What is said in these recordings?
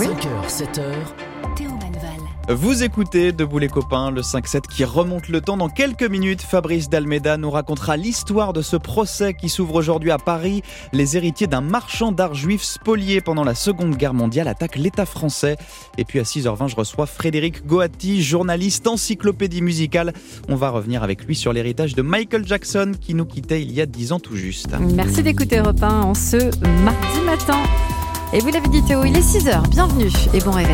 Oui. 5h, 7h. Théo Manval. Vous écoutez Debout les copains, le 5-7 qui remonte le temps. Dans quelques minutes, Fabrice Dalméda nous racontera l'histoire de ce procès qui s'ouvre aujourd'hui à Paris. Les héritiers d'un marchand d'art juif spolié pendant la Seconde Guerre mondiale attaquent l'État français. Et puis à 6h20, je reçois Frédéric Goati, journaliste encyclopédie musicale. On va revenir avec lui sur l'héritage de Michael Jackson qui nous quittait il y a 10 ans tout juste. Merci d'écouter Europe 1 en ce mardi matin. Et vous l'avez dit Théo, il est 6h, bienvenue et bon réveil.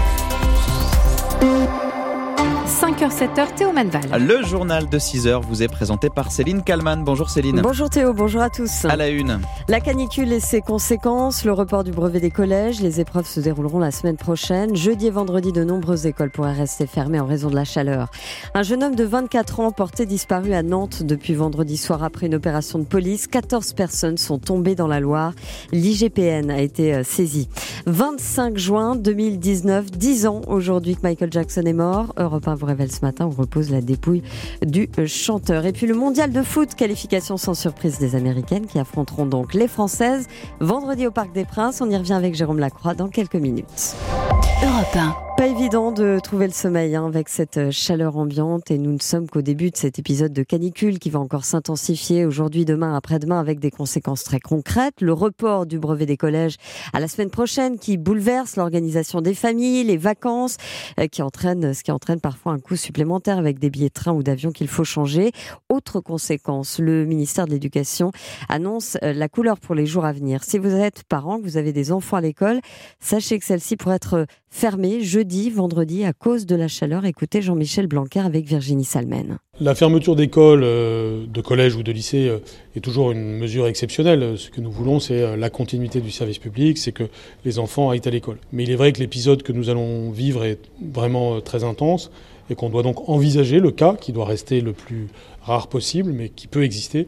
5h, 7h, Théo Manval. Le journal de 6h vous est présenté par Céline Kallmann. Bonjour Céline. Bonjour Théo, bonjour à tous. À la une. La canicule et ses conséquences, le report du brevet des collèges, les épreuves se dérouleront la semaine prochaine. Jeudi et vendredi, de nombreuses écoles pourraient rester fermées en raison de la chaleur. Un jeune homme de 24 ans porté disparu à Nantes depuis vendredi soir après une opération de police. 14 personnes sont tombées dans la Loire. L'IGPN a été saisie. 25 juin 2019, 10 ans aujourd'hui que Michael Jackson est mort. Europe 1 vous révèle ce matin, on repose la dépouille du chanteur. Et puis le mondial de foot, qualification sans surprise des Américaines qui affronteront donc les Françaises vendredi au Parc des Princes. On y revient avec Jérôme Lacroix dans quelques minutes. Europe 1. Pas évident de trouver le sommeil avec cette chaleur ambiante et nous ne sommes qu'au début de cet épisode de canicule qui va encore s'intensifier aujourd'hui, demain, après-demain avec des conséquences très concrètes. Le report du brevet des collèges à la semaine prochaine qui bouleverse l'organisation des familles, les vacances, ce qui entraîne parfois un coût supplémentaire avec des billets de train ou d'avion qu'il faut changer. Autre conséquence, le ministère de l'Éducation annonce la couleur pour les jours à venir. Si vous êtes parent, que vous avez des enfants à l'école, sachez que celle-ci pourrait être fermée jeudi, vendredi à cause de la chaleur. Écoutez Jean-Michel Blanquer avec Virginie Salmen. La fermeture d'écoles, de collèges ou de lycées est toujours une mesure exceptionnelle. Ce que nous voulons, c'est la continuité du service public, c'est que les enfants aillent à l'école. Mais il est vrai que l'épisode que nous allons vivre est vraiment très intense et qu'on doit donc envisager le cas, qui doit rester le plus rare possible, mais qui peut exister,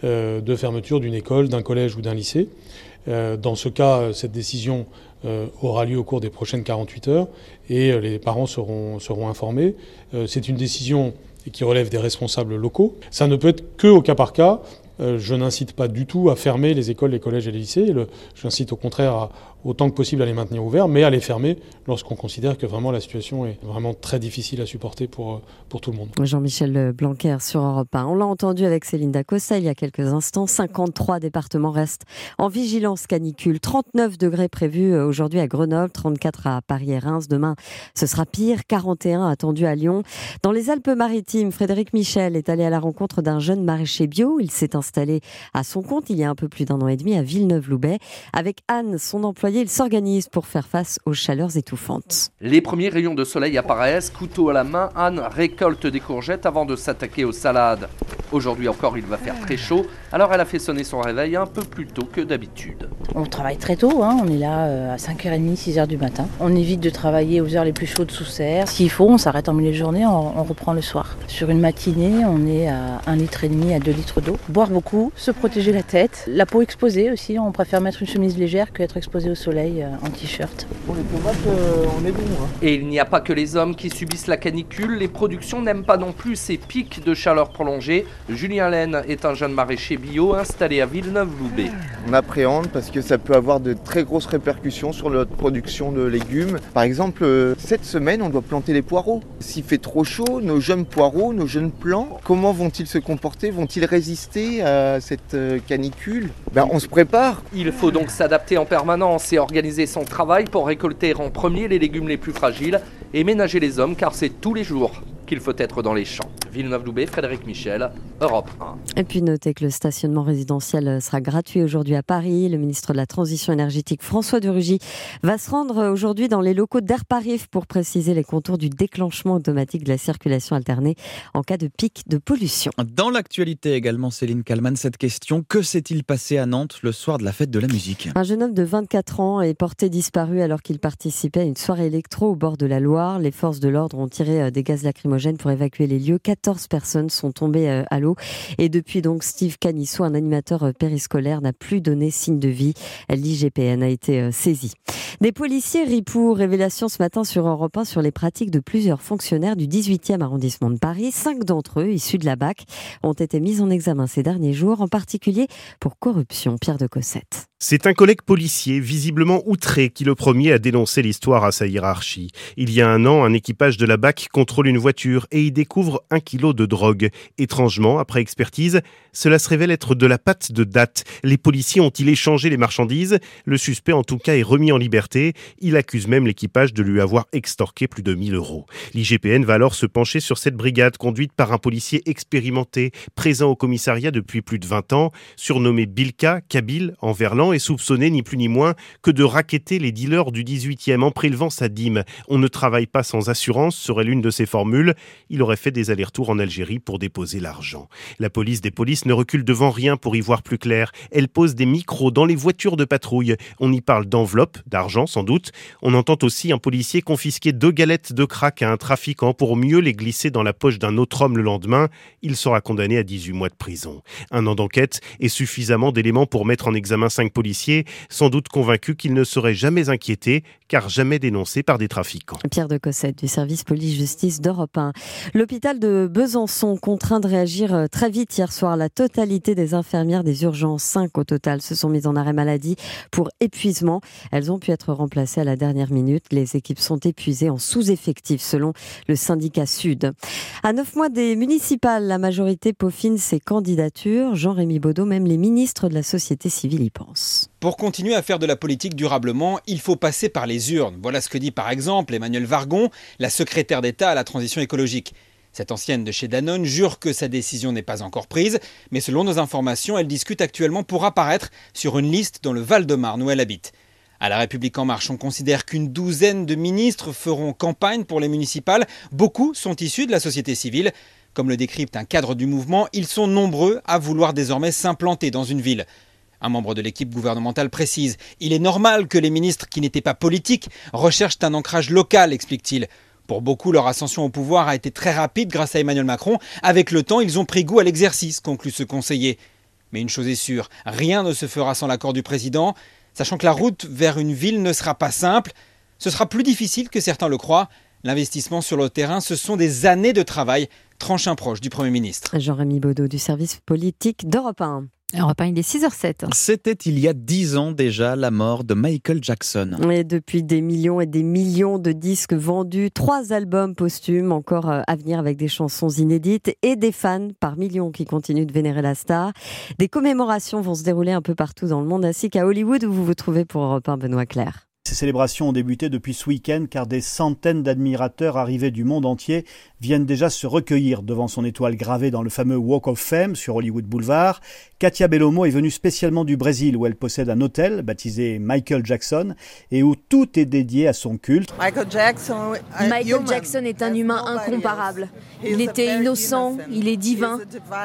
de fermeture d'une école, d'un collège ou d'un lycée. Dans ce cas, cette décision aura lieu au cours des prochaines 48 heures et les parents seront informés. C'est une décision qui relève des responsables locaux. Ça ne peut être que au cas par cas. Je n'incite pas du tout à fermer les écoles, les collèges et les lycées. J'incite au contraire autant que possible à les maintenir ouverts, mais à les fermer lorsqu'on considère que vraiment la situation est vraiment très difficile à supporter pour tout le monde. Jean-Michel Blanquer sur Europe 1. On l'a entendu avec Céline Dacosta il y a quelques instants. 53 départements restent en vigilance canicule. 39 degrés prévus aujourd'hui à Grenoble, 34 à Paris et Reims. Demain, ce sera pire. 41 attendus à Lyon. Dans les Alpes-Maritimes, Frédéric Michel est allé à la rencontre d'un jeune maraîcher bio. Il s'est installé à son compte il y a un peu plus d'un an et demi à Villeneuve-Loubet. Avec Anne, son employé, il s'organise pour faire face aux chaleurs étouffantes. Les premiers rayons de soleil apparaissent, couteau à la main, Anne récolte des courgettes avant de s'attaquer aux salades. Aujourd'hui encore, il va faire très chaud, alors elle a fait sonner son réveil un peu plus tôt que d'habitude. On travaille très tôt, on est là à 5h30, 6h du matin. On évite de travailler aux heures les plus chaudes sous serre. S'il faut, on s'arrête en milieu de journée, on reprend le soir. Sur une matinée, on est à 1,5 litre à 2 litres d'eau. Boire beaucoup, se protéger la tête, la peau exposée aussi, on préfère mettre une chemise légère qu'être exposé au soleil en t-shirt. Pour les tomates, on est bon. Et il n'y a pas que les hommes qui subissent la canicule, les productions n'aiment pas non plus ces pics de chaleur prolongés. Julien Laine est un jeune maraîcher bio installé à Villeneuve-Loubet. On appréhende parce que ça peut avoir de très grosses répercussions sur notre production de légumes. Par exemple, cette semaine, on doit planter les poireaux. S'il fait trop chaud, nos jeunes poireaux, nos jeunes plants, comment vont-ils se comporter? Vont-ils résister à cette canicule? On se prépare. Il faut donc s'adapter en permanence et organiser son travail pour récolter en premier les légumes les plus fragiles et ménager les hommes car c'est tous les jours qu'il faut être dans les champs. Villeneuve-Loubet, Frédéric Michel, Europe 1. Et puis notez que le stationnement résidentiel sera gratuit aujourd'hui à Paris. Le ministre de la Transition énergétique, François de Rugy, va se rendre aujourd'hui dans les locaux d'Airparif pour préciser les contours du déclenchement automatique de la circulation alternée en cas de pic de pollution. Dans l'actualité également, Céline Kallmann, cette question, que s'est-il passé à Nantes le soir de la fête de la musique? Un jeune homme de 24 ans est porté disparu alors qu'il participait à une soirée électro au bord de la Loire. Les forces de l'ordre ont tiré des gaz lacrymogènes pour évacuer les lieux. 14 personnes sont tombées à l'eau. Et depuis donc, Steve Canisso, un animateur périscolaire, n'a plus donné signe de vie. L'IGPN a été saisi. Des policiers ripoux. Révélation ce matin sur Europe 1 sur les pratiques de plusieurs fonctionnaires du 18e arrondissement de Paris. 5 d'entre eux, issus de la BAC, ont été mis en examen ces derniers jours, en particulier pour corruption. Pierre de Cossette. C'est un collègue policier, visiblement outré, qui le premier a dénoncé l'histoire à sa hiérarchie. Il y a 1 an, un équipage de la BAC contrôle une voiture et y découvre 1 kilo de drogue. Étrangement, après expertise, cela se révèle être de la pâte de date. Les policiers ont-ils échangé les marchandises ? Le suspect, en tout cas, est remis en liberté. Il accuse même l'équipage de lui avoir extorqué plus de 1 000 €. L'IGPN va alors se pencher sur cette brigade conduite par un policier expérimenté, présent au commissariat depuis plus de 20 ans, surnommé Bilka, Kabyle, en verlan, est soupçonné ni plus ni moins que de racketter les dealers du 18e en prélevant sa dîme. On ne travaille pas sans assurance, serait l'une de ses formules. Il aurait fait des allers-retours en Algérie pour déposer l'argent. La police des polices ne recule devant rien pour y voir plus clair. Elle pose des micros dans les voitures de patrouille. On y parle d'enveloppes, d'argent sans doute. On entend aussi un policier confisquer 2 galettes de crack à un trafiquant pour mieux les glisser dans la poche d'un autre homme le lendemain. Il sera condamné à 18 mois de prison. 1 an d'enquête et suffisamment d'éléments pour mettre en examen 5 policiers, sans doute convaincus qu'ils ne seraient jamais inquiétés, car jamais dénoncés par des trafiquants. Pierre de Cossette du service police-justice d'Europe 1. L'hôpital de Besançon contraint de réagir très vite hier soir. La totalité des infirmières des urgences, 5 au total, se sont mises en arrêt maladie pour épuisement. Elles ont pu être remplacées à la dernière minute. Les équipes sont épuisées en sous-effectif selon le syndicat Sud. À 9 mois des municipales, la majorité peaufine ses candidatures. Jean-Rémy Baudot, même les ministres de la société civile y pensent. Pour continuer à faire de la politique durablement, il faut passer par les urnes. Voilà ce que dit par exemple Emmanuelle Wargon, la secrétaire d'État à la transition écologique. Cette ancienne de chez Danone jure que sa décision n'est pas encore prise, mais selon nos informations, elle discute actuellement pour apparaître sur une liste dans le Val-de-Marne où elle habite. À La République En Marche, on considère qu'une 12aine de ministres feront campagne pour les municipales. Beaucoup sont issus de la société civile. Comme le décrypte un cadre du mouvement, ils sont nombreux à vouloir désormais s'implanter dans une ville. Un membre de l'équipe gouvernementale précise « Il est normal que les ministres qui n'étaient pas politiques recherchent un ancrage local », explique-t-il. Pour beaucoup, leur ascension au pouvoir a été très rapide grâce à Emmanuel Macron. Avec le temps, ils ont pris goût à l'exercice, conclut ce conseiller. Mais une chose est sûre, rien ne se fera sans l'accord du président. Sachant que la route vers une ville ne sera pas simple, ce sera plus difficile que certains le croient. L'investissement sur le terrain, ce sont des années de travail, tranche un proche du Premier ministre. Jean-Rémy Baudot du service politique d'Europe 1. Europe 1, il est 6h07. C'était il y a 10 ans déjà la mort de Michael Jackson. Et depuis des millions et des millions de disques vendus, 3 albums posthumes encore à venir avec des chansons inédites et des fans par millions qui continuent de vénérer la star. Des commémorations vont se dérouler un peu partout dans le monde, ainsi qu'à Hollywood où vous vous trouvez pour Europe 1, Benoît Clerc. Ces célébrations ont débuté depuis ce week-end car des centaines d'admirateurs arrivés du monde entier viennent déjà se recueillir devant son étoile gravée dans le fameux Walk of Fame sur Hollywood Boulevard. Katia Bellomo est venue spécialement du Brésil où elle possède un hôtel baptisé Michael Jackson et où tout est dédié à son culte. Michael Jackson est un humain incomparable. Il était innocent, il est divin.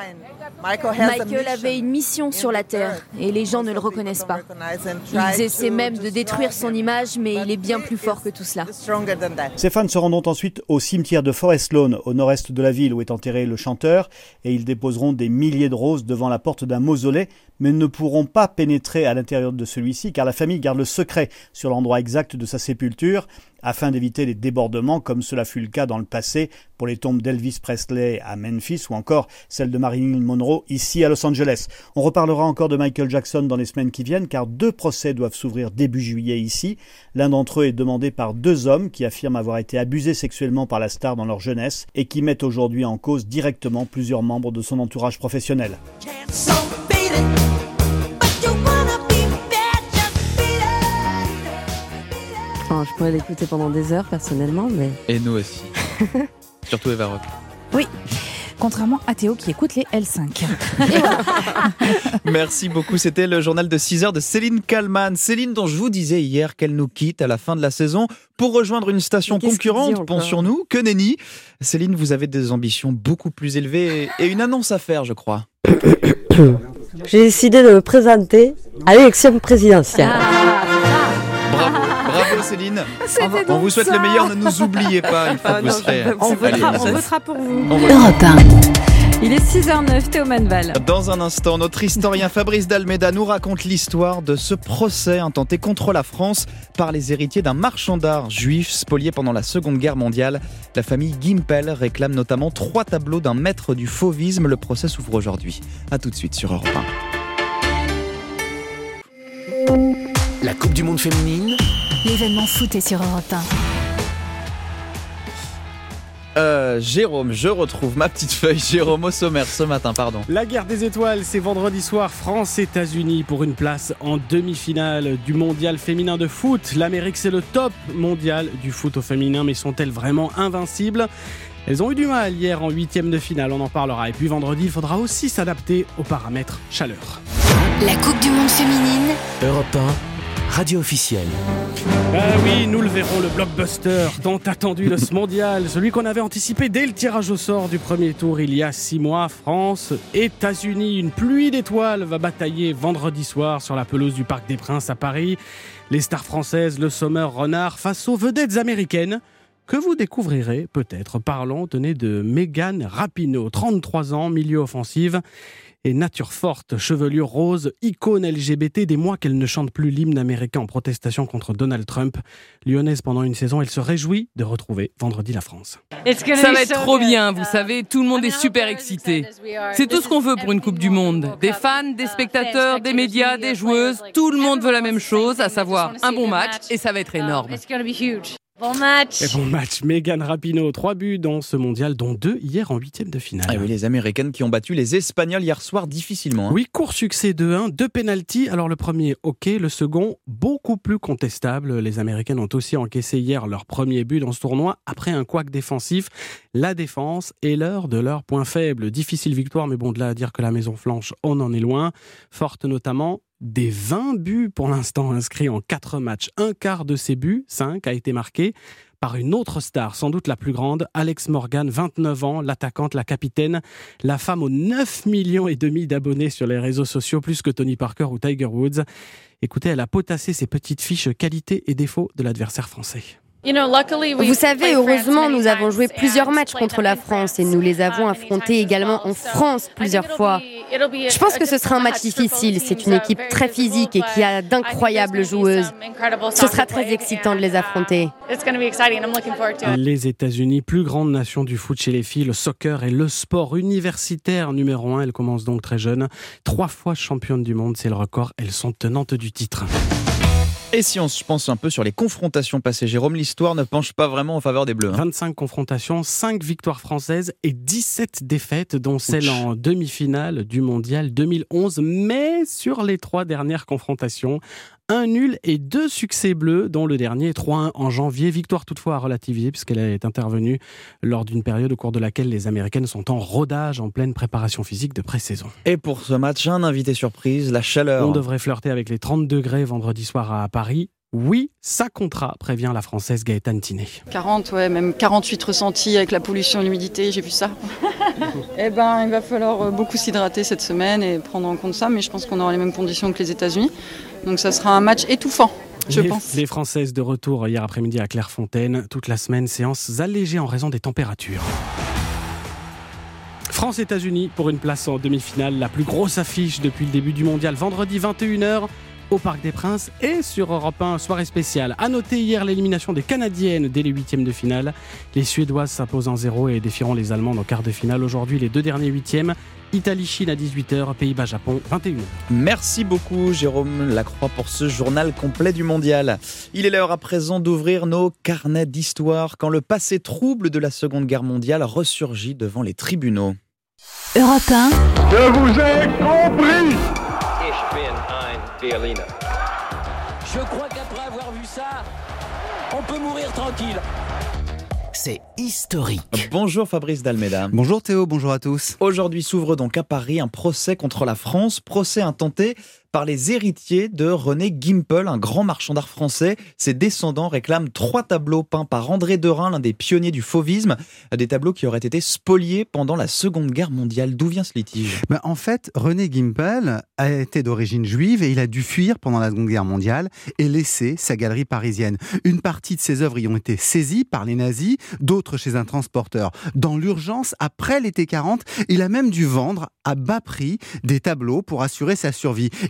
Michael avait une mission sur la Terre et les gens ne le reconnaissent pas. Ils essaient même de détruire son image, mais il est bien plus fort que tout cela. Ses fans se rendront ensuite au cimetière de Forest Lawn, au nord-est de la ville où est enterré le chanteur, et ils déposeront des milliers de roses devant la porte d'un mausolée, mais ne pourront pas pénétrer à l'intérieur de celui-ci car la famille garde le secret sur l'endroit exact de sa sépulture, afin d'éviter les débordements comme cela fut le cas dans le passé pour les tombes d'Elvis Presley à Memphis ou encore celle de Marilyn Monroe ici à Los Angeles. On reparlera encore de Michael Jackson dans les semaines qui viennent car 2 procès doivent s'ouvrir début juillet ici. L'un d'entre eux est demandé par 2 hommes qui affirment avoir été abusés sexuellement par la star dans leur jeunesse et qui mettent aujourd'hui en cause directement plusieurs membres de son entourage professionnel. Oh, je pourrais l'écouter pendant des heures personnellement, mais... Et nous aussi. Surtout Eva Rock. Oui, contrairement à Théo qui écoute les L5. Merci beaucoup, c'était le journal de 6h de Céline Kallmann. Céline dont je vous disais hier qu'elle nous quitte à la fin de la saison pour rejoindre une station concurrente, pensons-nous, que nenni. Céline, vous avez des ambitions beaucoup plus élevées et une annonce à faire, je crois. J'ai décidé de me présenter à l'élection présidentielle. Bravo Céline. On vous souhaite le meilleur, ne nous oubliez pas une fois que vous serez. On votera pour vous. Europe 1. Il est 6h09, Théo Manval. Dans un instant, notre historien Fabrice d'Almeida nous raconte l'histoire de ce procès intenté contre la France par les héritiers d'un marchand d'art juif spolié pendant la Seconde Guerre mondiale. La famille Gimpel réclame notamment 3 tableaux d'un maître du fauvisme. Le procès s'ouvre aujourd'hui. A tout de suite sur Europe 1. La Coupe du Monde féminine. L'événement foot est sur Europe 1. Jérôme, je retrouve ma petite feuille. Jérôme, au sommaire ce matin, pardon. La guerre des étoiles, c'est vendredi soir, France-États-Unis pour une place en demi-finale du mondial féminin de foot. L'Amérique, c'est le top mondial du foot au féminin, mais sont-elles vraiment invincibles ? Elles ont eu du mal hier en 8e de finale, on en parlera. Et puis vendredi, il faudra aussi s'adapter aux paramètres chaleur. La Coupe du Monde féminine. Europe 1, radio officielle. Oui, nous le verrons, le blockbuster tant attendu de ce mondial, celui qu'on avait anticipé dès le tirage au sort du premier tour il y a 6 mois. France, États-Unis, une pluie d'étoiles va batailler vendredi soir sur la pelouse du Parc des Princes à Paris. Les stars françaises, le Sommer Renard, face aux vedettes américaines que vous découvrirez peut-être. Parlons, tenez, de Megan Rapinoe, 33 ans, milieu offensive et nature forte, chevelure rose, icône LGBT, des mois qu'elle ne chante plus l'hymne américain en protestation contre Donald Trump. Lyonnaise pendant une saison, elle se réjouit de retrouver vendredi la France. Ça va être trop bien, vous savez, tout le monde est super excité. C'est tout ce qu'on veut pour une Coupe du Monde. Des fans, des spectateurs, des médias, des joueuses, tout le monde veut la même chose, à savoir un bon match, et ça va être énorme. Bon match. Et bon match, Megan Rapinoe, 3 buts dans ce mondial, dont 2 hier en 8e de finale. Ah oui, les Américaines qui ont battu les Espagnols hier soir difficilement. Oui, court succès 2-1, 2 pénaltys. Alors le premier, ok, le second, beaucoup plus contestable. Les Américaines ont aussi encaissé hier leur premier but dans ce tournoi après un couac défensif. La défense est l'heure de leur point faible. Difficile victoire, mais bon, de là à dire que la maison flanche, on en est loin. Forte notamment des 20 buts pour l'instant inscrits en 4 matchs. Un quart de ces buts, 5, a été marqué par une autre star, sans doute la plus grande, Alex Morgan, 29 ans, l'attaquante, la capitaine, la femme aux 9,5 millions d'abonnés sur les réseaux sociaux, plus que Tony Parker ou Tiger Woods. Écoutez, elle a potassé ses petites fiches qualités et défauts de l'adversaire français. Vous savez, heureusement, nous avons joué plusieurs matchs contre la France et nous les avons affrontés également en France plusieurs fois. Je pense que ce sera un match difficile. C'est une équipe très physique et qui a d'incroyables joueuses. Ce sera très excitant de les affronter. Les États-Unis, plus grande nation du foot chez les filles, le soccer est le sport universitaire numéro 1. Elle commence donc très jeune. 3 fois championne du monde, c'est le record. Elles sont tenantes du titre. Et si on se pense un peu sur les confrontations passées, Jérôme, l'histoire ne penche pas vraiment en faveur des Bleus. 25 confrontations, 5 victoires françaises et 17 défaites, dont celle en demi-finale du mondial 2011. Mais sur les 3 dernières confrontations, un nul et 2 succès bleus, dont le dernier 3-1 en janvier. Victoire toutefois à relativiser puisqu'elle est intervenue lors d'une période au cours de laquelle les Américaines sont en rodage, en pleine préparation physique de pré-saison. Et pour ce match, un invité surprise, la chaleur. On devrait flirter avec les 30 degrés vendredi soir à Paris. Oui, ça comptera, prévient la Française Gaëtane Tinet. 40, ouais, même 48 ressentis avec la pollution et l'humidité, j'ai vu ça. Il va falloir beaucoup s'hydrater cette semaine et prendre en compte ça, mais je pense qu'on aura les mêmes conditions que les États-Unis. Donc ça sera un match étouffant, je pense. Les Françaises de retour hier après-midi à Clairefontaine. Toute la semaine, séance allégée en raison des températures. France-États-Unis pour une place en demi-finale, la plus grosse affiche depuis le début du mondial, vendredi 21h. Au Parc des Princes et sur Europe 1, soirée spéciale. À noter hier l'élimination des Canadiennes dès les 8e de finale. Les Suédoises s'imposent en 0 et défieront les Allemandes en quart de finale. Aujourd'hui, les 2 derniers 8e. Italie-Chine à 18h, Pays-Bas-Japon 21h. Merci beaucoup Jérôme Lacroix pour ce journal complet du mondial. Il est l'heure à présent d'ouvrir nos carnets d'histoire quand le passé trouble de la Seconde Guerre mondiale ressurgit devant les tribunaux. Europe 1. Je vous ai compris. Je crois qu'après avoir vu ça, on peut mourir tranquille. C'est historique. Bonjour Fabrice Dalméda. Bonjour Théo, bonjour à tous. Aujourd'hui s'ouvre donc à Paris un procès contre la France, procès intenté par les héritiers de René Gimpel, un grand marchand d'art français. Ses descendants réclament 3 tableaux peints par André Derain, l'un des pionniers du fauvisme, des tableaux qui auraient été spoliés pendant la Seconde Guerre mondiale. D'où vient ce litige ? En fait, René Gimpel a été d'origine juive et il a dû fuir pendant la Seconde Guerre mondiale et laisser sa galerie parisienne. Une partie de ses œuvres y ont été saisies par les nazis, d'autres chez un transporteur. Dans l'urgence, après l'été 40, il a même dû vendre à bas prix des tableaux pour assurer sa survie.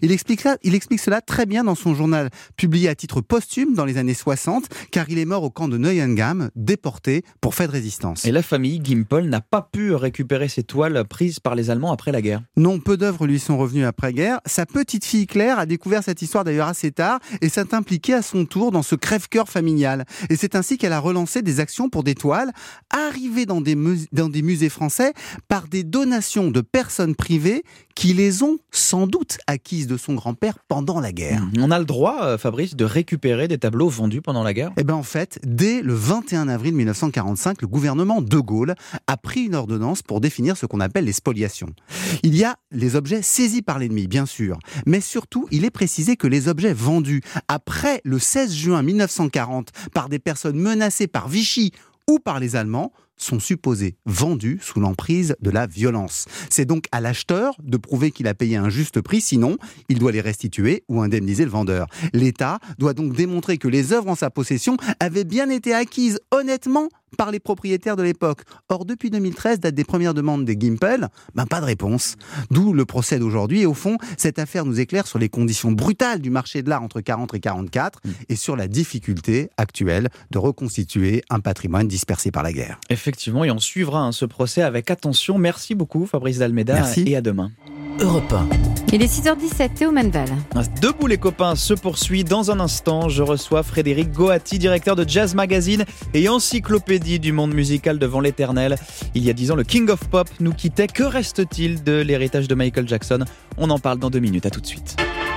Il explique cela très bien dans son journal publié à titre posthume dans les années 60, car il est mort au camp de Neuengamme, déporté pour fait de résistance. Et la famille Gimpel n'a pas pu récupérer ses toiles prises par les Allemands après la guerre. Non, peu d'œuvres lui sont revenues après-guerre. Sa petite fille Claire a découvert cette histoire d'ailleurs assez tard et s'est impliquée à son tour dans ce crève-cœur familial. Et c'est ainsi qu'elle a relancé des actions pour des toiles arrivées dans des musées français par des donations de personnes privées qui les ont sans doute acquises de son grand-père pendant la guerre. On a le droit, Fabrice, de récupérer des tableaux vendus pendant la guerre ? Eh bien en fait, dès le 21 avril 1945, le gouvernement de Gaulle a pris une ordonnance pour définir ce qu'on appelle les spoliations. Il y a les objets saisis par l'ennemi, bien sûr, mais surtout, il est précisé que les objets vendus après le 16 juin 1940 par des personnes menacées par Vichy ou par les Allemands sont supposés vendus sous l'emprise de la violence. C'est donc à l'acheteur de prouver qu'il a payé un juste prix, sinon il doit les restituer ou indemniser le vendeur. L'État doit donc démontrer que les œuvres en sa possession avaient bien été acquises honnêtement par les propriétaires de l'époque. Or, depuis 2013, date des premières demandes des Gimpel, pas de réponse. D'où le procès d'aujourd'hui. Et au fond, cette affaire nous éclaire sur les conditions brutales du marché de l'art entre 40 et 44 et sur la difficulté actuelle de reconstituer un patrimoine dispersé par la guerre. Effectivement, et on suivra ce procès avec attention. Merci beaucoup Fabrice d'Almeida. Merci. Et à demain. Europe 1. Il est 6h17, Théo Manval. Debout les copains se poursuit. Dans un instant, je reçois Frédéric Goati, directeur de Jazz Magazine et encyclopédie du monde musical devant l'éternel. Il y a 10 ans, le King of Pop nous quittait. Que reste-t-il de l'héritage de Michael Jackson ? On en parle dans 2 minutes. À tout de suite.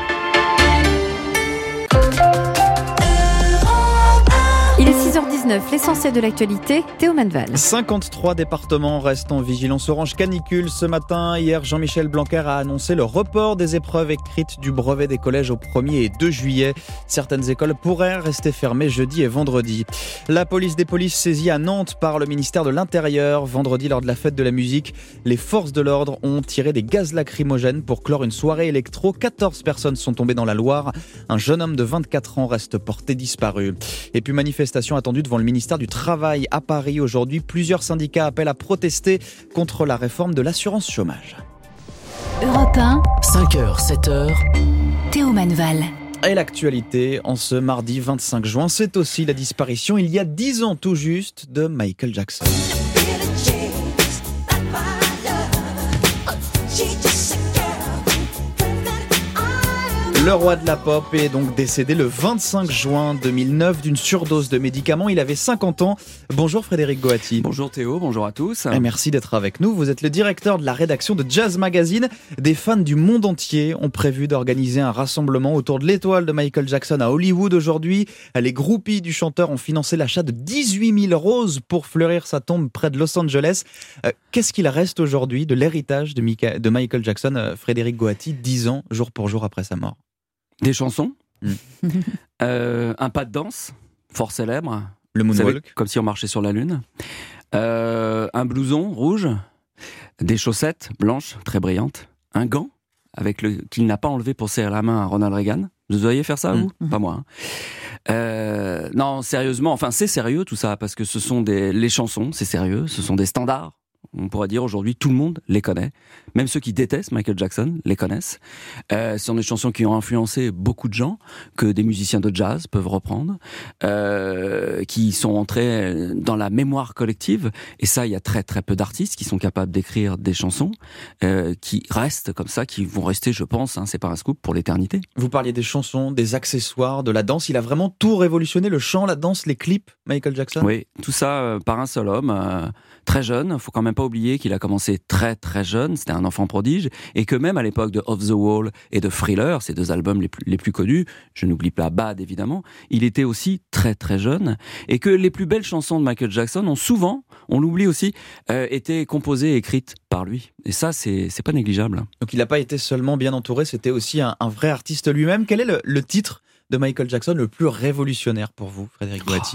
Il est 6h19, l'essentiel de l'actualité, Théo Manval. 53 départements restent en vigilance orange canicule ce matin. Hier, Jean-Michel Blanquer a annoncé le report des épreuves écrites du brevet des collèges au 1er et 2 juillet. Certaines écoles pourraient rester fermées jeudi et vendredi. La police des polices saisie à Nantes par le ministère de l'Intérieur. Vendredi, lors de la fête de la musique, les forces de l'ordre ont tiré des gaz lacrymogènes pour clore une soirée électro. 14 personnes sont tombées dans la Loire. Un jeune homme de 24 ans reste porté disparu. Et puis manifestation attendue devant le ministère du Travail à Paris aujourd'hui. Plusieurs syndicats appellent à protester contre la réforme de l'assurance chômage. Europe 1, 5h, 7h. Théo Manval. Et l'actualité, en ce mardi 25 juin, c'est aussi la disparition, il y a 10 ans tout juste, de Michael Jackson. Le roi de la pop est donc décédé le 25 juin 2009 d'une surdose de médicaments. Il avait 50 ans. Bonjour Frédéric Goati. Bonjour Théo, bonjour à tous. Et merci d'être avec nous. Vous êtes le directeur de la rédaction de Jazz Magazine. Des fans du monde entier ont prévu d'organiser un rassemblement autour de l'étoile de Michael Jackson à Hollywood aujourd'hui. Les groupies du chanteur ont financé l'achat de 18 000 roses pour fleurir sa tombe près de Los Angeles. Qu'est-ce qu'il reste aujourd'hui de l'héritage de Michael Jackson, Frédéric Goati, 10 ans, jour pour jour après sa mort? Des chansons, un pas de danse, fort célèbre. Le moonwalk. Comme si on marchait sur la lune. Un blouson rouge, des chaussettes blanches, très brillantes, un gant qu'il n'a pas enlevé pour serrer la main à Ronald Reagan. Vous voyez faire ça, vous ? Pas moi. Non, sérieusement, c'est sérieux tout ça, parce que ce sont les chansons, c'est sérieux, ce sont des standards. On pourrait dire aujourd'hui, tout le monde les connaît. Même ceux qui détestent Michael Jackson les connaissent. Ce sont des chansons qui ont influencé beaucoup de gens, que des musiciens de jazz peuvent reprendre, qui sont entrés dans la mémoire collective. Et ça, il y a très très peu d'artistes qui sont capables d'écrire des chansons qui restent comme ça, qui vont rester, je pense, c'est pas un scoop, pour l'éternité. Vous parliez des chansons, des accessoires, de la danse. Il a vraiment tout révolutionné, le chant, la danse, les clips, Michael Jackson. Oui, tout ça par un seul homme, très jeune. Faut quand même pas oublier qu'il a commencé très très jeune, c'était un enfant prodige, et que même à l'époque de Off the Wall et de Thriller, ces 2 albums les plus connus, je n'oublie pas Bad évidemment, il était aussi très très jeune, et que les plus belles chansons de Michael Jackson ont souvent, on l'oublie aussi, été composées et écrites par lui. Et ça, c'est pas négligeable. Donc il n'a pas été seulement bien entouré, c'était aussi un vrai artiste lui-même. Quel est le titre de Michael Jackson le plus révolutionnaire pour vous, Frédéric Goati? Quelle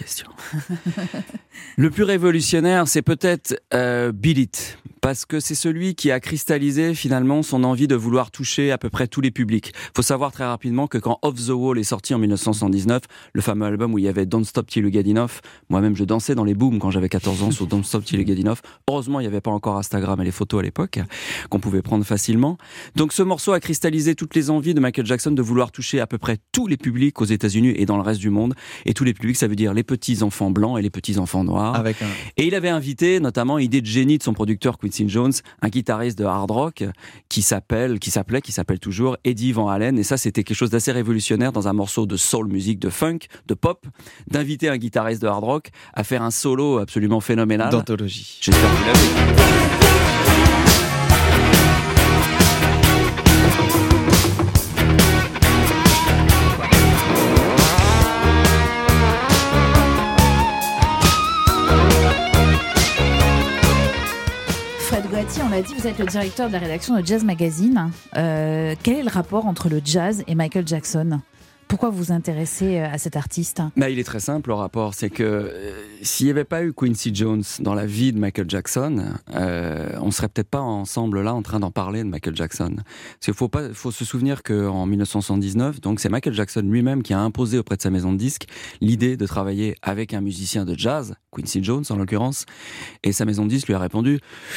question. Le plus révolutionnaire, c'est peut-être Beat It, parce que c'est celui qui a cristallisé finalement son envie de vouloir toucher à peu près tous les publics. Faut savoir très rapidement que quand Off the Wall est sorti en 1979, le fameux album où il y avait Don't Stop Till You Get Enough, moi-même je dansais dans les booms quand j'avais 14 ans sur Don't Stop Till You Get Enough. Heureusement, il n'y avait pas encore Instagram et les photos à l'époque, qu'on pouvait prendre facilement. Donc ce morceau a cristallisé toutes les envies de Michael Jackson de vouloir toucher à peu près tous les publics aux États-Unis et dans le reste du monde. Et tous les publics, ça veut dire les petits enfants blancs et les petits enfants noirs. Et il avait invité, notamment, idée de génie de son producteur Quincy Jones, un guitariste de hard rock qui s'appelle toujours Eddie Van Halen. Et ça, c'était quelque chose d'assez révolutionnaire dans un morceau de soul music, de funk, de pop, d'inviter un guitariste de hard rock à faire un solo absolument phénoménal. D'anthologie. J'espère que vous l'avez. Fred Goati, on l'a dit, vous êtes le directeur de la rédaction de Jazz Magazine. Quel est le rapport entre le jazz et Michael Jackson ? Pourquoi vous vous intéressez à cet artiste ? Il est très simple le rapport, c'est que s'il n'y avait pas eu Quincy Jones dans la vie de Michael Jackson, on serait peut-être pas ensemble là en train d'en parler de Michael Jackson. Parce qu'il faut se souvenir qu'en 1979, donc c'est Michael Jackson lui-même qui a imposé auprès de sa maison de disques l'idée de travailler avec un musicien de jazz, Quincy Jones en l'occurrence, et sa maison de disques lui a répondu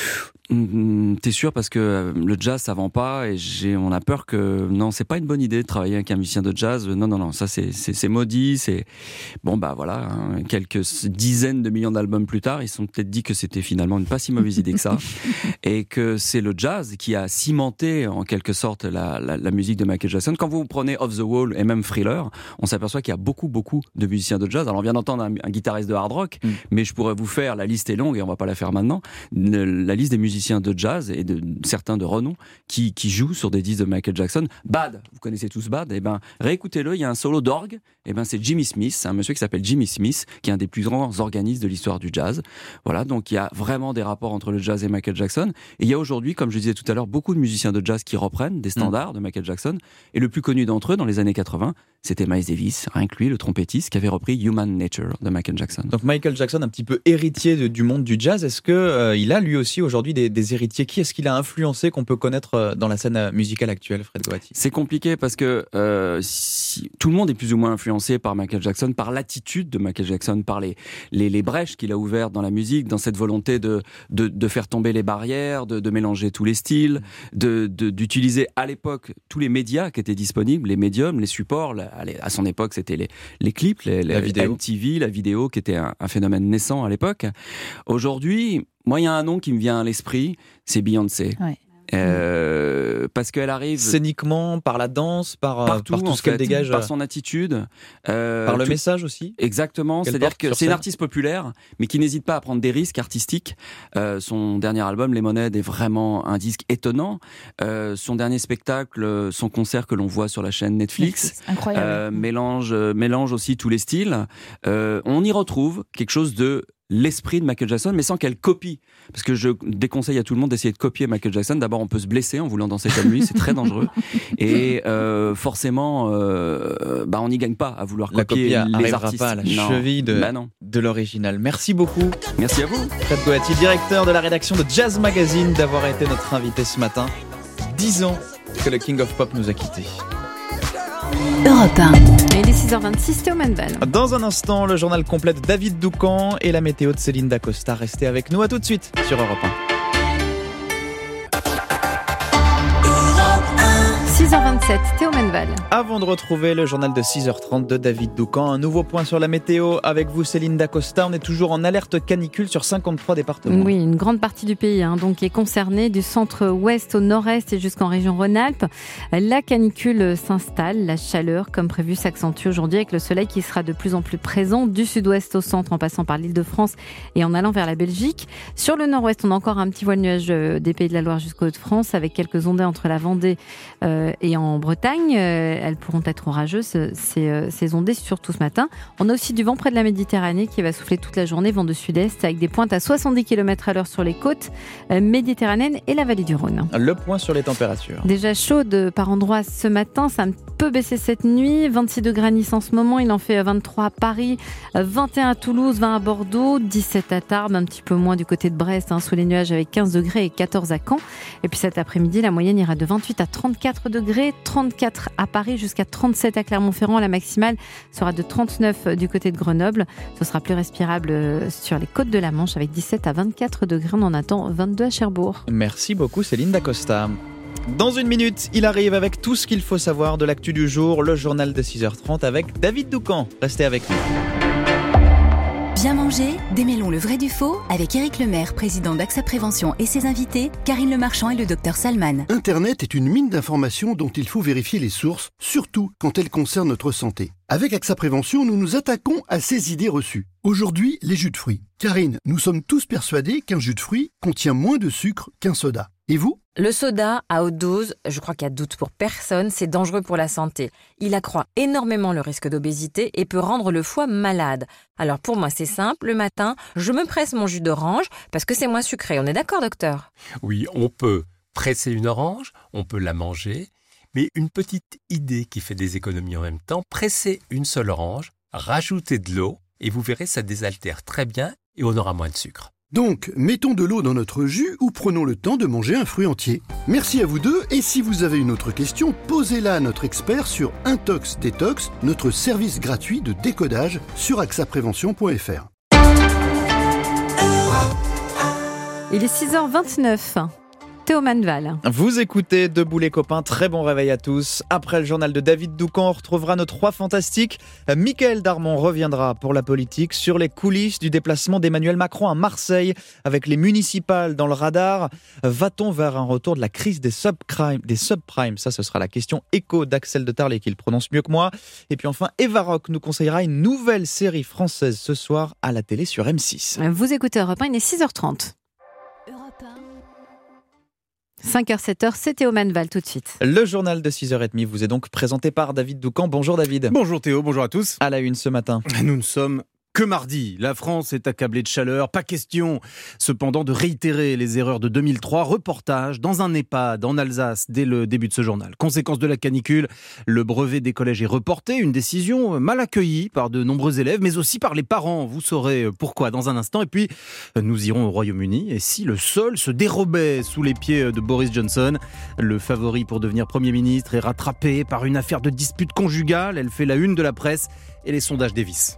t'es sûr parce que le jazz ça vend pas et on a peur que non c'est pas une bonne idée de travailler avec un musicien de jazz, non ça c'est maudit, c'est bon voilà quelques dizaines de millions d'albums plus tard ils se sont peut-être dit que c'était finalement une pas si mauvaise idée que ça et que c'est le jazz qui a cimenté en quelque sorte la musique de Michael Jackson. Quand vous prenez Off the Wall et même Thriller, on s'aperçoit qu'il y a beaucoup de musiciens de jazz. Alors on vient d'entendre un guitariste de hard rock, mais je pourrais vous faire, la liste est longue et on va pas la faire maintenant, la liste des musiciens de jazz et de certains de renom qui jouent sur des disques de Michael Jackson. Bad, vous connaissez tous Bad, réécoutez-le, il y a un solo d'orgue, c'est Jimmy Smith, c'est un monsieur qui s'appelle Jimmy Smith, qui est un des plus grands organistes de l'histoire du jazz. Voilà, donc il y a vraiment des rapports entre le jazz et Michael Jackson. Et il y a aujourd'hui, comme je disais tout à l'heure, beaucoup de musiciens de jazz qui reprennent des standards de Michael Jackson. Et le plus connu d'entre eux, dans les années 80, c'était Miles Davis, rien que lui, le trompettiste, qui avait repris Human Nature de Michael Jackson. Donc Michael Jackson, un petit peu héritier du monde du jazz, est-ce qu'il a lui aussi aujourd'hui des héritiers ? Qui est-ce qu'il a influencé qu'on peut connaître dans la scène musicale actuelle, Fred Goati ? C'est compliqué parce que tout le monde est plus ou moins influencé par Michael Jackson, par l'attitude de Michael Jackson, par les brèches qu'il a ouvertes dans la musique, dans cette volonté de faire tomber les barrières, de mélanger tous les styles, d'utiliser à l'époque tous les médias qui étaient disponibles, les médiums, les supports. À son époque, c'était les clips, la vidéo. MTV, la vidéo qui était un phénomène naissant à l'époque. Aujourd'hui, moi, il y a un nom qui me vient à l'esprit, c'est Beyoncé. Ouais. Parce qu'elle arrive scéniquement, par la danse, par tout ce qu'elle dégage, par son attitude, par le message aussi. Exactement, c'est-à-dire que c'est une artiste populaire, mais qui n'hésite pas à prendre des risques artistiques. Son dernier album, Lemonade, est vraiment un disque étonnant. Son dernier spectacle, son concert que l'on voit sur la chaîne Netflix, incroyable. Mélange aussi tous les styles. On y retrouve quelque chose de l'esprit de Michael Jackson, mais sans qu'elle copie. Parce que je déconseille à tout le monde d'essayer de copier Michael Jackson. D'abord, on peut se blesser en voulant danser comme lui, c'est très dangereux. Et forcément, on n'y gagne pas à vouloir copier les artistes. Pas à la cheville de l'original. Merci beaucoup. Merci à vous. Fred Goati, directeur de la rédaction de Jazz Magazine, d'avoir été notre invité ce matin. 10 ans que le King of Pop nous a quittés. Europe 1. Et il est 6h26, Théo Manval. Dans un instant, le journal complet de David Doucan et la météo de Céline Dacosta. Restez avec nous, à tout de suite sur Europe 1. 6h27, Théo Manval. Avant de retrouver le journal de 6h30 de David Doucan, un nouveau point sur la météo avec vous, Céline Dacosta. On est toujours en alerte canicule sur 53 départements. Oui, une grande partie du pays donc est concernée, du centre-ouest au nord-est et jusqu'en région Rhône-Alpes. La canicule s'installe, la chaleur, comme prévu, s'accentue aujourd'hui avec le soleil qui sera de plus en plus présent du sud-ouest au centre en passant par l'Île-de-France et en allant vers la Belgique. Sur le nord-ouest, on a encore un petit voile nuage des Pays de la Loire jusqu'aux Hauts-de-France avec quelques ondées entre la Vendée et en en Bretagne. Elles pourront être orageuses, ces ondées, surtout ce matin. On a aussi du vent près de la Méditerranée qui va souffler toute la journée, vent de sud-est, avec des pointes à 70 km/h sur les côtes méditerranéennes et la vallée du Rhône. Le point sur les températures. Déjà chaude par endroits ce matin, ça a un peu baissé cette nuit. 26 degrés à Nice en ce moment, il en fait 23 à Paris, 21 à Toulouse, 20 à Bordeaux, 17 à Tarbes, un petit peu moins du côté de Brest, sous les nuages avec 15 degrés et 14 à Caen. Et puis cet après-midi, la moyenne ira de 28 à 34 degrés, 34 à Paris jusqu'à 37 à Clermont-Ferrand. La maximale sera de 39 du côté de Grenoble. Ce sera plus respirable sur les côtes de la Manche avec 17 à 24 degrés. On en attend 22 à Cherbourg. Merci beaucoup Céline Dacosta. Dans une minute, il arrive avec tout ce qu'il faut savoir de l'actu du jour, le journal de 6h30 avec David Doucan. Restez avec nous. Bien manger, démêlons le vrai du faux avec Éric Lemaire, président d'AXA Prévention et ses invités, Karine Le Marchand et le docteur Salman. Internet est une mine d'informations dont il faut vérifier les sources, surtout quand elles concernent notre santé. Avec AXA Prévention, nous nous attaquons à ces idées reçues. Aujourd'hui, les jus de fruits. Karine, nous sommes tous persuadés qu'un jus de fruits contient moins de sucre qu'un soda. Et vous ? Le soda, à haute dose, je crois qu'il n'y a doute pour personne, c'est dangereux pour la santé. Il accroît énormément le risque d'obésité et peut rendre le foie malade. Alors pour moi, c'est simple, le matin, je me presse mon jus d'orange parce que c'est moins sucré. On est d'accord, docteur ? Oui, on peut presser une orange, on peut la manger, mais une petite idée qui fait des économies en même temps, presser une seule orange, rajouter de l'eau et vous verrez, ça désaltère très bien et on aura moins de sucre. Donc, mettons de l'eau dans notre jus ou prenons le temps de manger un fruit entier. Merci à vous deux et si vous avez une autre question, posez-la à notre expert sur Intox Détox, notre service gratuit de décodage sur axaprévention.fr. Il est 6h29. Théo Manval. Vous écoutez Debout les copains, très bon réveil à tous. Après le journal de David Doucan, on retrouvera nos trois fantastiques. Mickaël Darmon reviendra pour la politique sur les coulisses du déplacement d'Emmanuel Macron à Marseille avec les municipales dans le radar. Va-t-on vers un retour de la crise des subprimes? Ça, ce sera la question écho d'Axel de Tarlet qui le prononce mieux que moi. Et puis enfin, Eva Rock nous conseillera une nouvelle série française ce soir à la télé sur M6. Vous écoutez Europe 1, il est 6h30. 5h, 7h, c'est Théo Manval tout de suite. Le journal de 6h30 vous est donc présenté par David Doucan. Bonjour David. Bonjour Théo, bonjour à tous. À la une ce matin. Nous ne sommes que mardi. La France est accablée de chaleur. Pas question, cependant, de réitérer les erreurs de 2003. Reportage dans un EHPAD en Alsace dès le début de ce journal. Conséquence de la canicule, le brevet des collèges est reporté. Une décision mal accueillie par de nombreux élèves, mais aussi par les parents. Vous saurez pourquoi dans un instant. Et puis, nous irons au Royaume-Uni. Et si le sol se dérobait sous les pieds de Boris Johnson, le favori pour devenir Premier ministre est rattrapé par une affaire de dispute conjugale. Elle fait la une de la presse et les sondages dévissent.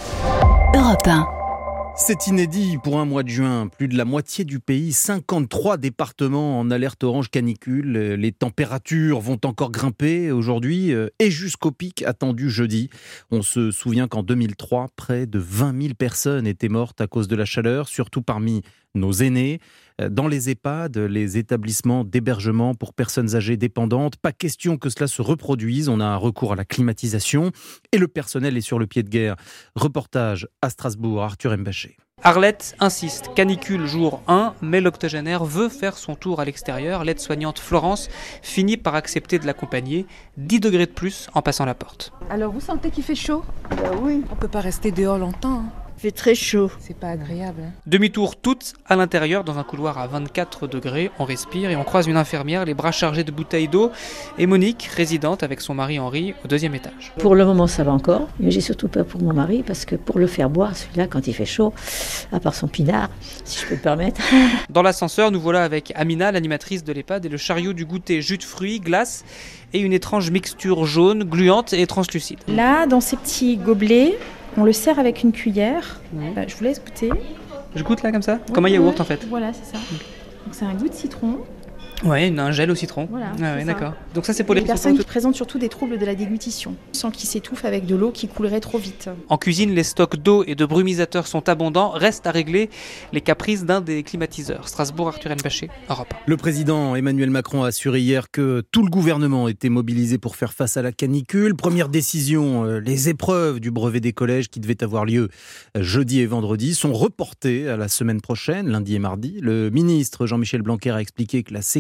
Europe 1. C'est inédit pour un mois de juin. Plus de la moitié du pays, 53 départements en alerte orange canicule. Les températures vont encore grimper aujourd'hui et jusqu'au pic attendu jeudi. On se souvient qu'en 2003, près de 20 000 personnes étaient mortes à cause de la chaleur, surtout parmi nos aînés. Dans les EHPAD, les établissements d'hébergement pour personnes âgées dépendantes, pas question que cela se reproduise. On a un recours à la climatisation et le personnel est sur le pied de guerre. Reportage à Strasbourg, Arthur Mbaché. Arlette insiste, canicule jour 1, mais l'octogénaire veut faire son tour à l'extérieur. L'aide-soignante Florence finit par accepter de l'accompagner. 10 degrés de plus en passant la porte. Alors vous sentez qu'il fait chaud ? Oui. On peut pas rester dehors longtemps. Il fait très chaud. C'est pas agréable. Demi-tour toutes à l'intérieur dans un couloir à 24 degrés. On respire et on croise une infirmière, les bras chargés de bouteilles d'eau. Et Monique, résidente avec son mari Henri au 2e étage. Pour le moment ça va encore, mais j'ai surtout peur pour mon mari parce que pour le faire boire, celui-là quand il fait chaud, à part son pinard, si je peux me permettre. Dans l'ascenseur, nous voilà avec Amina, l'animatrice de l'EHPAD, et le chariot du goûter jus de fruits, glace et une étrange mixture jaune, gluante et translucide. Là, dans ces petits gobelets, on le sert avec une cuillère. Je vous laisse goûter. Je goûte là comme ça ? Comme un yaourt en fait. Voilà, c'est ça. Donc c'est un goût de citron. Ouais, un gel au citron. Voilà, d'accord. Donc ça c'est pour les personnes qui présentent surtout des troubles de la déglutition, sans qu'ils s'étouffent avec de l'eau qui coulerait trop vite. En cuisine, les stocks d'eau et de brumisateurs sont abondants. Reste à régler les caprices d'un des climatiseurs. Strasbourg, Arthur Mbaché, Europe 1. Le président Emmanuel Macron a assuré hier que tout le gouvernement était mobilisé pour faire face à la canicule. Première décision, les épreuves du brevet des collèges qui devaient avoir lieu jeudi et vendredi sont reportées à la semaine prochaine, lundi et mardi. Le ministre Jean-Michel Blanquer a expliqué que la sécurité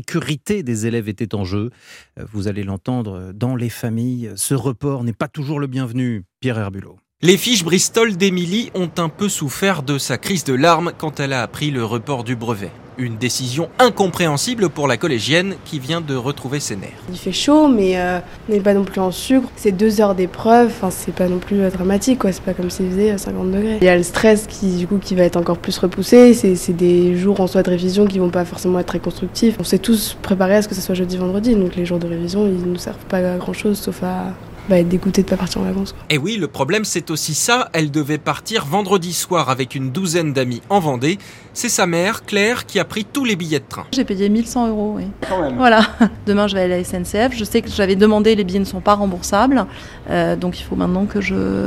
sécurité des élèves était en jeu. Vous allez l'entendre dans les familles. Ce report n'est pas toujours le bienvenu. Pierre Herbulot. Les fiches Bristol d'Émilie ont un peu souffert de sa crise de larmes quand elle a appris le report du brevet. Une décision incompréhensible pour la collégienne qui vient de retrouver ses nerfs. Il fait chaud, mais on n'est pas non plus en sucre. C'est 2 heures d'épreuve, c'est pas non plus dramatique, quoi. C'est pas comme s'il faisait 50 degrés. Il y a le stress qui va être encore plus repoussé. C'est des jours en soi de révision qui vont pas forcément être très constructifs. On s'est tous préparés à ce que ce soit jeudi, vendredi, donc les jours de révision, ils nous servent pas à grand chose, sauf à être dégoûté de pas partir en vacances, quoi. Et oui, le problème c'est aussi ça, elle devait partir vendredi soir avec une douzaine d'amis en Vendée. C'est sa mère, Claire, qui a pris tous les billets de train. J'ai payé 1 100 €, oui. Quand même. Voilà. Demain, je vais aller à la SNCF. Je sais que j'avais demandé, les billets ne sont pas remboursables. Donc il faut maintenant que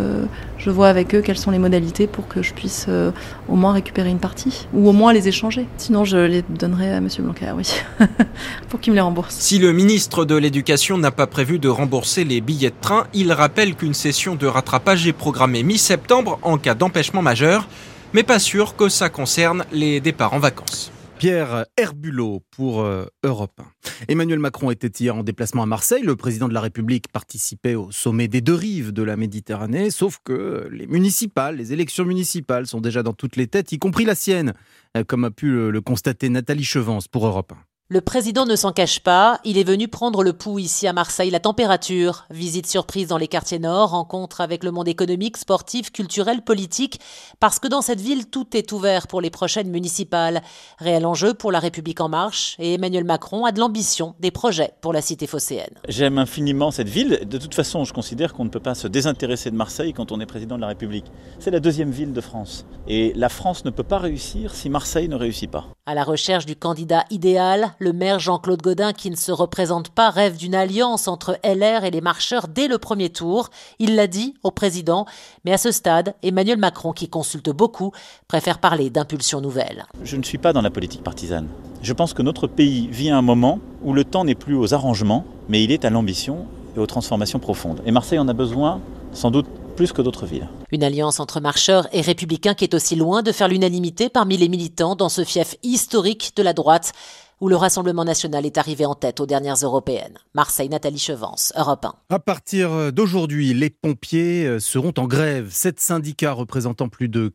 je vois avec eux quelles sont les modalités pour que je puisse au moins récupérer une partie. Ou au moins les échanger. Sinon, je les donnerai à Monsieur Blanquer, oui. Pour qu'il me les rembourse. Si le ministre de l'Éducation n'a pas prévu de rembourser les billets de train, il rappelle qu'une session de rattrapage est programmée mi-septembre en cas d'empêchement majeur. Mais pas sûr que ça concerne les départs en vacances. Pierre Herbulot pour Europe 1. Emmanuel Macron était hier en déplacement à Marseille. Le président de la République participait au sommet des 2 rives de la Méditerranée, sauf que les élections municipales sont déjà dans toutes les têtes, y compris la sienne, comme a pu le constater Nathalie Chevance pour Europe 1. Le président ne s'en cache pas, il est venu prendre le pouls ici à Marseille, la température. Visite surprise dans les quartiers nord, rencontre avec le monde économique, sportif, culturel, politique, parce que dans cette ville, tout est ouvert pour les prochaines municipales. Réel enjeu pour la République en marche, et Emmanuel Macron a de l'ambition, des projets pour la cité phocéenne. J'aime infiniment cette ville. De toute façon, je considère qu'on ne peut pas se désintéresser de Marseille quand on est président de la République. C'est la 2e ville de France. Et la France ne peut pas réussir si Marseille ne réussit pas. À la recherche du candidat idéal, le maire Jean-Claude Gaudin, qui ne se représente pas, rêve d'une alliance entre LR et les marcheurs dès le premier tour. Il l'a dit au président, mais à ce stade, Emmanuel Macron, qui consulte beaucoup, préfère parler d'impulsion nouvelle. Je ne suis pas dans la politique partisane. Je pense que notre pays vit à un moment où le temps n'est plus aux arrangements, mais il est à l'ambition et aux transformations profondes. Et Marseille en a besoin, sans doute, plus que d'autres villes. Une alliance entre marcheurs et républicains qui est aussi loin de faire l'unanimité parmi les militants dans ce fief historique de la droite, où le Rassemblement national est arrivé en tête aux dernières européennes. Marseille, Nathalie Chevance, Europe 1. À partir d'aujourd'hui, les pompiers seront en grève. 7 syndicats représentant plus de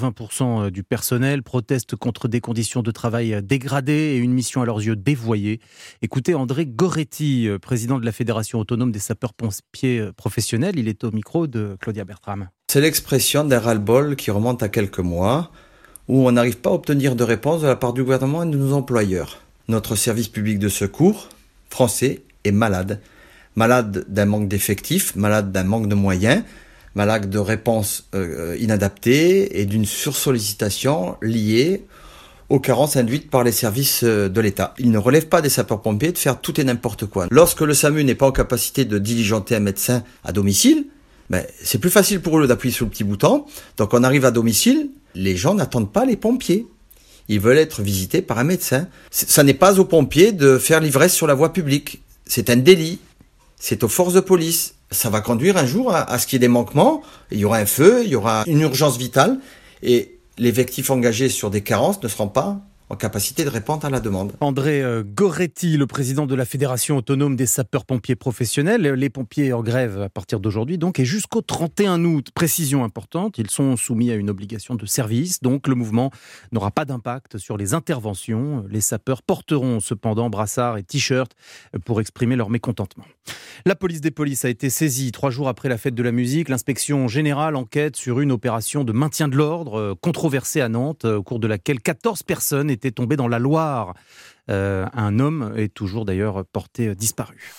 80% du personnel protestent contre des conditions de travail dégradées et une mission à leurs yeux dévoyée. Écoutez André Goretti, président de la Fédération autonome des sapeurs-pompiers professionnels. Il est au micro de Claudia Bertram. C'est l'expression d'un ras-le-bol qui remonte à quelques mois, où on n'arrive pas à obtenir de réponse de la part du gouvernement et de nos employeurs. Notre service public de secours français est malade. Malade d'un manque d'effectifs, malade d'un manque de moyens, malade de réponses inadaptées et d'une sursollicitation liée aux carences induites par les services de l'État. Il ne relève pas des sapeurs-pompiers de faire tout et n'importe quoi. Lorsque le SAMU n'est pas en capacité de diligenter un médecin à domicile, c'est plus facile pour eux d'appuyer sur le petit bouton. Donc on arrive à domicile, les gens n'attendent pas les pompiers. Ils veulent être visités par un médecin. Ça n'est pas aux pompiers de faire l'ivresse sur la voie publique. C'est un délit. C'est aux forces de police. Ça va conduire un jour à ce qu'il y ait des manquements. Il y aura un feu, il y aura une urgence vitale. Et les effectifs engagés sur des carences ne seront pas en capacité de répondre à la demande. André Goretti, le président de la Fédération autonome des sapeurs-pompiers professionnels. Les pompiers en grève à partir d'aujourd'hui donc et jusqu'au 31 août. Précision importante, ils sont soumis à une obligation de service, donc le mouvement n'aura pas d'impact sur les interventions. Les sapeurs porteront cependant brassards et t-shirts pour exprimer leur mécontentement. La police des polices a été saisie 3 jours après la fête de la musique. L'inspection générale enquête sur une opération de maintien de l'ordre controversée à Nantes, au cours de laquelle 14 personnes étaient tombées dans la Loire. Un homme est toujours d'ailleurs porté disparu.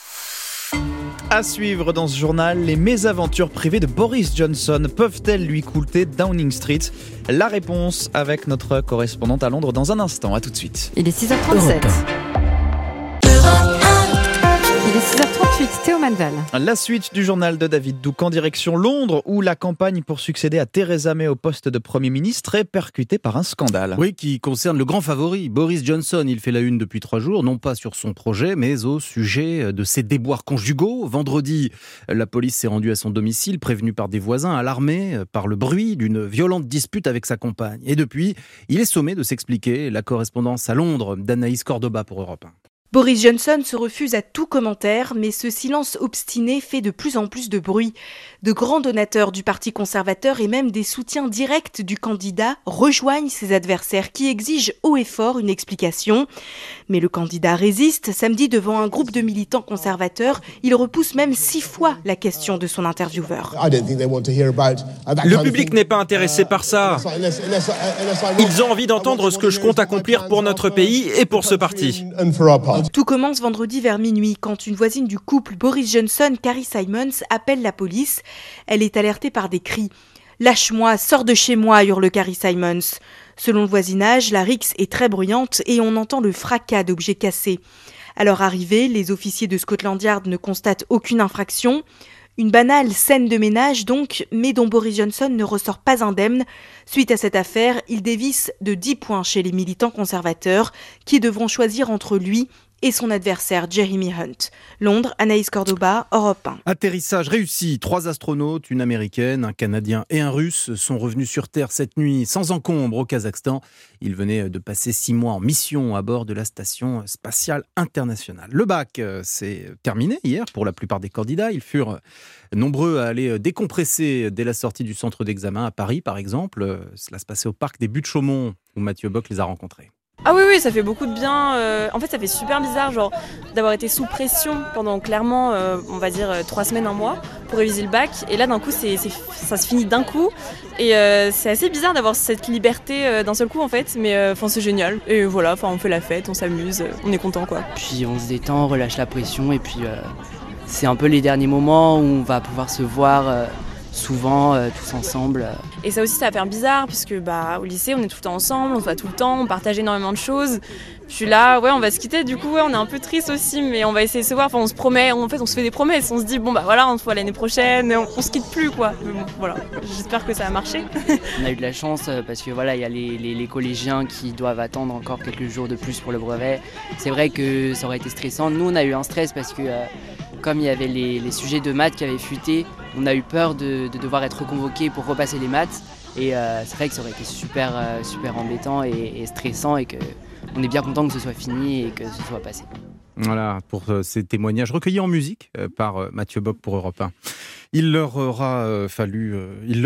À suivre dans ce journal, les mésaventures privées de Boris Johnson peuvent-elles lui coûter Downing Street ? La réponse avec notre correspondante à Londres dans un instant. À tout de suite. Il est 6h37. Il est 6h38, Théo Manval. La suite du journal de David Douc en direction Londres, où la campagne pour succéder à Theresa May au poste de Premier ministre est percutée par un scandale. Oui, qui concerne le grand favori, Boris Johnson. Il fait la une depuis 3 jours, non pas sur son projet, mais au sujet de ses déboires conjugaux. Vendredi, la police s'est rendue à son domicile, prévenue par des voisins, alarmés par le bruit d'une violente dispute avec sa compagne. Et depuis, il est sommé de s'expliquer. La correspondance à Londres d'Anaïs Cordoba pour Europe 1. Boris Johnson se refuse à tout commentaire, mais ce silence obstiné fait de plus en plus de bruit. De grands donateurs du Parti conservateur et même des soutiens directs du candidat rejoignent ses adversaires qui exigent haut et fort une explication. Mais le candidat résiste. Samedi, devant un groupe de militants conservateurs, il repousse même 6 fois la question de son intervieweur. Le public n'est pas intéressé par ça. Ils ont envie d'entendre ce que je compte accomplir pour notre pays et pour ce parti. Tout commence vendredi vers minuit quand une voisine du couple Boris Johnson, Carrie Simons, appelle la police. Elle est alertée par des cris. « Lâche-moi, sors de chez moi !» hurle Carrie Simons. Selon le voisinage, la rixe est très bruyante et on entend le fracas d'objets cassés. À leur arrivée, les officiers de Scotland Yard ne constatent aucune infraction. Une banale scène de ménage donc, mais dont Boris Johnson ne ressort pas indemne. Suite à cette affaire, il dévisse de 10 points chez les militants conservateurs qui devront choisir entre lui et son adversaire Jeremy Hunt. Londres, Anaïs Cordoba, Europe 1. Atterrissage réussi. 3 astronautes, une américaine, un canadien et un russe sont revenus sur Terre cette nuit sans encombre au Kazakhstan. Ils venaient de passer 6 mois en mission à bord de la station spatiale internationale. Le bac s'est terminé hier pour la plupart des candidats. Ils furent nombreux à aller décompresser dès la sortie du centre d'examen à Paris, par exemple. Cela se passait au parc des Buttes-Chaumont où Mathieu Bock les a rencontrés. Ah oui, ça fait beaucoup de bien. En fait, ça fait super bizarre d'avoir été sous pression pendant clairement, on va dire, 3 semaines, 1 mois pour réviser le bac. Et là, d'un coup, ça se finit d'un coup. Et c'est assez bizarre d'avoir cette liberté d'un seul coup, en fait. Mais c'est génial. Et voilà, on fait la fête, on s'amuse, on est content, quoi. Puis on se détend, on relâche la pression. Et puis c'est un peu les derniers moments où on va pouvoir se voir souvent tous ensemble. Et ça aussi, ça va faire bizarre puisque au lycée, on est tout le temps ensemble, on se voit tout le temps, on partage énormément de choses. Je suis là, on va se quitter, du coup, on est un peu triste aussi, mais on va essayer de se voir. On se promet, on se fait des promesses, on se dit, on se voit l'année prochaine, on se quitte plus, quoi. Mais bon, voilà, j'espère que ça va marcher. On a eu de la chance parce que il y a les collégiens qui doivent attendre encore quelques jours de plus pour le brevet. C'est vrai que ça aurait été stressant. Nous, on a eu un stress parce que comme il y avait les sujets de maths qui avaient fuité, on a eu peur de devoir être reconvoqué pour repasser les maths. Et c'est vrai que ça aurait été super embêtant et stressant et qu'on est bien content que ce soit fini et que ce soit passé. Voilà, pour ces témoignages recueillis en musique par Mathieu Bock pour Europe 1. Il leur aura fallu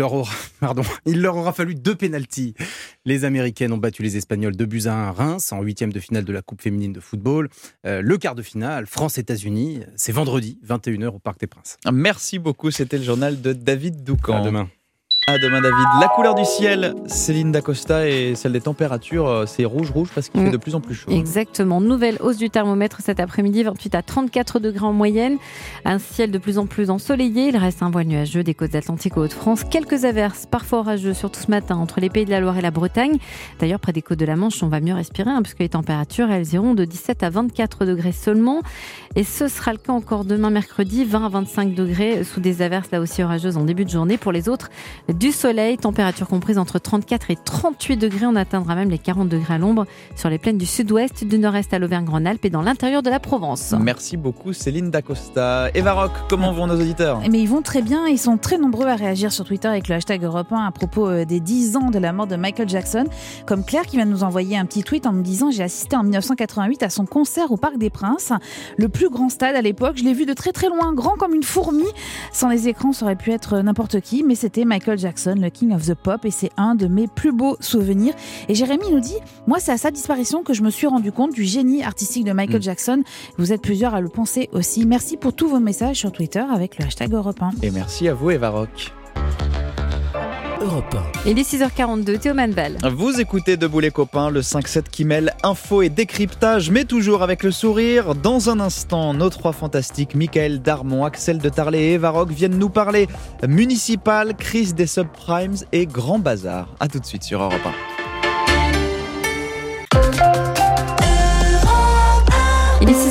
2 pénaltys. Les Américaines ont battu les Espagnols 2-1 à Reims en 8e de finale de la Coupe féminine de football. Le quart de finale, France-États-Unis, c'est vendredi, 21h au Parc des Princes. Merci beaucoup, c'était le journal de David Doucan. À demain. À demain David. La couleur du ciel, Céline Dacosta, et celle des températures, c'est rouge parce qu'il fait de plus en plus chaud. Exactement. Nouvelle hausse du thermomètre cet après-midi, 28 à 34 degrés en moyenne. Un ciel de plus en plus ensoleillé. Il reste un voile nuageux des côtes atlantiques aux Hauts-de-France. Quelques averses, parfois orageuses, surtout ce matin, entre les Pays de la Loire et la Bretagne. D'ailleurs, près des côtes de la Manche, on va mieux respirer, puisque les températures, elles iront de 17 à 24 degrés seulement. Et ce sera le cas encore demain, mercredi, 20 à 25 degrés, sous des averses là aussi orageuses en début de journée. Pour les autres, du soleil, température comprise entre 34 et 38 degrés. On atteindra même les 40 degrés à l'ombre sur les plaines du sud-ouest, du nord-est à l'Auvergne-Rhône-Alpes et dans l'intérieur de la Provence. Merci beaucoup Céline Dacosta. Eva Rock, comment vont nos auditeurs ? Mais ils vont très bien, ils sont très nombreux à réagir sur Twitter avec le hashtag Europe 1 à propos des 10 ans de la mort de Michael Jackson. Comme Claire qui vient de nous envoyer un petit tweet en me disant « J'ai assisté en 1988 à son concert au Parc des Princes, le plus grand stade à l'époque. Je l'ai vu de très très loin, grand comme une fourmi. Sans les écrans, ça aurait pu être n'importe qui, mais c'était Michael Jackson, le King of the Pop, et c'est un de mes plus beaux souvenirs. » Et Jérémy nous dit « Moi, c'est à sa disparition que je me suis rendu compte du génie artistique de Michael Jackson. » Vous êtes plusieurs à le penser aussi. Merci pour tous vos messages sur Twitter avec le hashtag Europe 1. Et merci à vous Eva Rock. Europe 1. Il est 6h42, Théo Manval. Vous écoutez Debout les copains, le 5-7 qui mêle info et décryptage, mais toujours avec le sourire. Dans un instant, nos 3 fantastiques, Michael Darmon, Axel de Tarlet et Eva Rock, viennent nous parler municipal, crise des subprimes et grand bazar. A tout de suite sur Europe 1. Il est 6h45.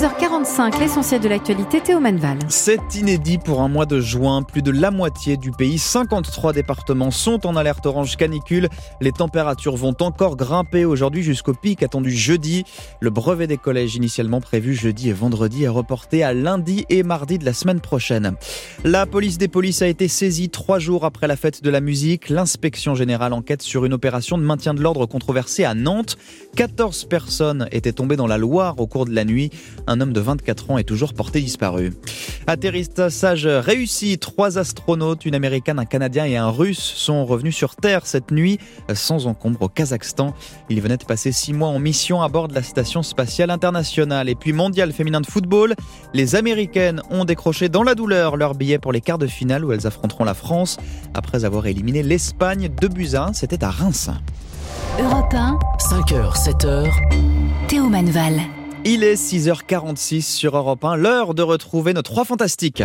7h45, l'essentiel de l'actualité, Théo Manval. C'est inédit pour un mois de juin. Plus de la moitié du pays, 53 départements sont en alerte orange canicule. Les températures vont encore grimper aujourd'hui jusqu'au pic attendu jeudi. Le brevet des collèges initialement prévu jeudi et vendredi est reporté à lundi et mardi de la semaine prochaine. La police des polices a été saisie 3 jours après la fête de la musique. L'inspection générale enquête sur une opération de maintien de l'ordre controversée à Nantes. 14 personnes étaient tombées dans la Loire au cours de la nuit. Un homme de 24 ans est toujours porté disparu. Atterrissage réussi. 3 astronautes, une américaine, un canadien et un russe, sont revenus sur Terre cette nuit sans encombre au Kazakhstan. Ils venaient de passer 6 mois en mission à bord de la station spatiale internationale. Et puis mondial féminin de football, les Américaines ont décroché dans la douleur leur billet pour les quarts de finale où elles affronteront la France après avoir éliminé l'Espagne 2-1. C'était à Reims. Europe 1, 5h, 7h, Théo Manval. Il est 6h46 sur Europe 1, l'heure de retrouver nos 3 fantastiques.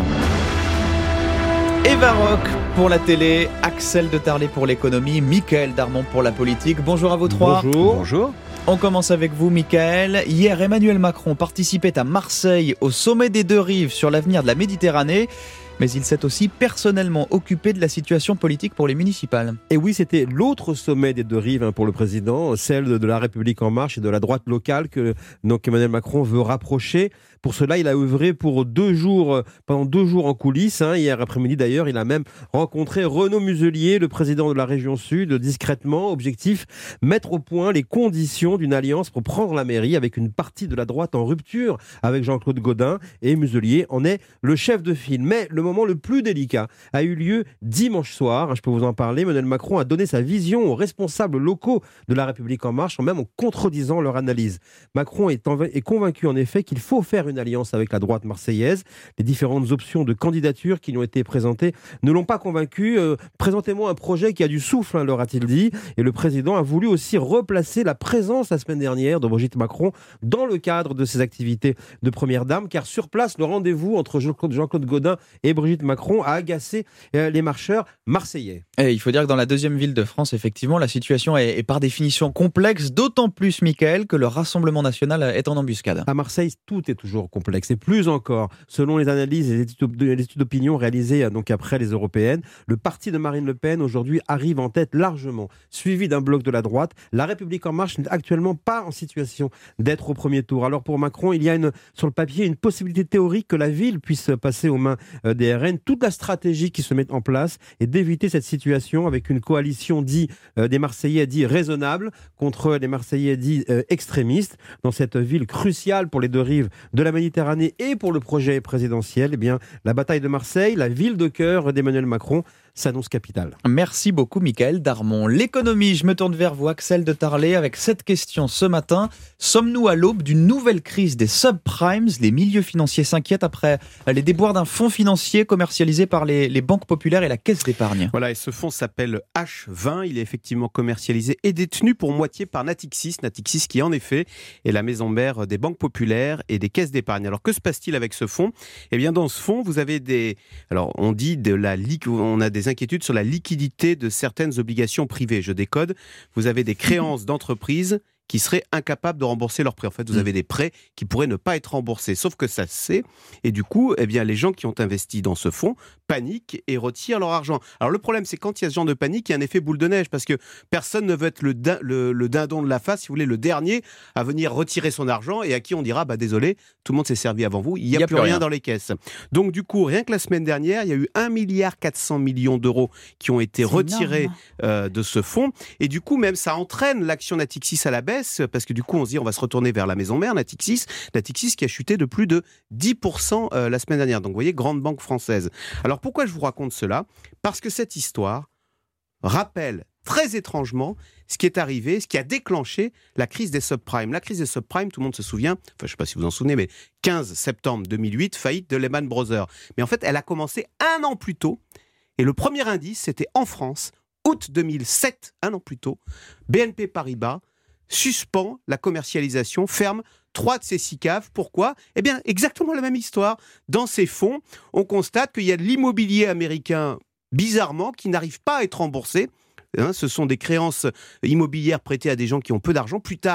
Eva Rock pour la télé, Axel de Tarlé pour l'économie, Mickaël Darmon pour la politique. Bonjour à vous 3. Bonjour. On commence avec vous, Mickaël. Hier, Emmanuel Macron participait à Marseille au sommet des 2 rives sur l'avenir de la Méditerranée. Mais il s'est aussi personnellement occupé de la situation politique pour les municipales. Et oui, c'était l'autre sommet des 2 rives pour le président, celle de la République En Marche et de la droite locale que donc Emmanuel Macron veut rapprocher. Pour cela, il a œuvré pour pendant 2 jours en coulisses. Hier après-midi d'ailleurs, il a même rencontré Renaud Muselier, le président de la région Sud, discrètement. Objectif, mettre au point les conditions d'une alliance pour prendre la mairie avec une partie de la droite en rupture avec Jean-Claude Gaudin. Et Muselier en est le chef de file. Mais le moment le plus délicat a eu lieu dimanche soir. Je peux vous en parler. Emmanuel Macron a donné sa vision aux responsables locaux de la République En Marche, même en contredisant leur analyse. Macron est convaincu en effet qu'il faut faire une alliance avec la droite marseillaise. Les différentes options de candidature qui lui ont été présentées ne l'ont pas convaincu. Présentez-moi un projet qui a du souffle, leur a-t-il dit. Et le président a voulu aussi replacer la présence la semaine dernière de Brigitte Macron dans le cadre de ses activités de première dame, car sur place, le rendez-vous entre Jean-Claude Gaudin et Brigitte Macron a agacé les marcheurs marseillais. Et il faut dire que dans la 2e ville de France, effectivement, la situation est par définition complexe, d'autant plus, Mickaël, que le Rassemblement national est en embuscade. À Marseille, tout est toujours complexe, et plus encore, selon les analyses et les études d'opinion réalisées donc après les européennes, le parti de Marine Le Pen aujourd'hui arrive en tête largement, suivi d'un bloc de la droite. La République En Marche n'est actuellement pas en situation d'être au premier tour. Alors pour Macron, il y a sur le papier une possibilité théorique que la ville puisse passer aux mains des RN. Toute la stratégie qui se met en place est d'éviter cette situation avec une coalition des Marseillais dits raisonnables contre les Marseillais dits extrémistes. Dans cette ville cruciale pour les 2 rives de la Méditerranée et pour le projet présidentiel, eh bien, la bataille de Marseille, la ville de cœur d'Emmanuel Macron, s'annonce capitale. Merci beaucoup, Mickaël Darmon. L'économie, je me tourne vers vous, Axel de Tarlé, avec cette question ce matin. Sommes-nous à l'aube d'une nouvelle crise des subprimes ? Les milieux financiers s'inquiètent après les déboires d'un fonds financier commercialisé par les banques populaires et la caisse d'épargne. Voilà, et ce fonds s'appelle H20. Il est effectivement commercialisé et détenu pour moitié par Natixis. Natixis qui, en effet, est la maison mère des banques populaires et des caisses d'épargne. Alors, que se passe-t-il avec ce fonds ? Eh bien, dans ce fonds, vous avez on a des inquiétudes sur la liquidité de certaines obligations privées. Je décode. Vous avez des créances d'entreprises qui seraient incapables de rembourser leurs prêts. En fait, vous avez des prêts qui pourraient ne pas être remboursés. Sauf que ça se sait. Et du coup, eh bien, les gens qui ont investi dans ce fonds paniquent et retirent leur argent. Alors, le problème, c'est quand il y a ce genre de panique, il y a un effet boule de neige parce que personne ne veut être le dindon de la face, si vous voulez, le dernier à venir retirer son argent et à qui on dira, désolé, tout le monde s'est servi avant vous, il n'y a plus rien dans les caisses. Donc, du coup, rien que la semaine dernière, il y a eu 1,4 milliard d'euros qui ont été retirés de ce fonds. Et du coup, même, ça entraîne l'action Natixis à la baisse parce que du coup, on se dit, on va se retourner vers la maison mère, Natixis qui a chuté de plus de 10% la semaine dernière. Donc, vous voyez, grande banque française. Alors, pourquoi je vous raconte cela ? Parce que cette histoire rappelle très étrangement ce qui est arrivé, ce qui a déclenché la crise des subprimes. La crise des subprimes, tout le monde se souvient, je ne sais pas si vous en souvenez, mais 15 septembre 2008, faillite de Lehman Brothers. Mais en fait, elle a commencé 1 an plus tôt. Et le premier indice, c'était en France, août 2007, 1 an plus tôt, BNP Paribas suspend la commercialisation, ferme 3 de ces 6 caves. Pourquoi ? Eh bien, exactement la même histoire. Dans ces fonds, on constate qu'il y a de l'immobilier américain, bizarrement, qui n'arrive pas à être remboursé. Ce sont des créances immobilières prêtées à des gens qui ont peu d'argent. Plus tard,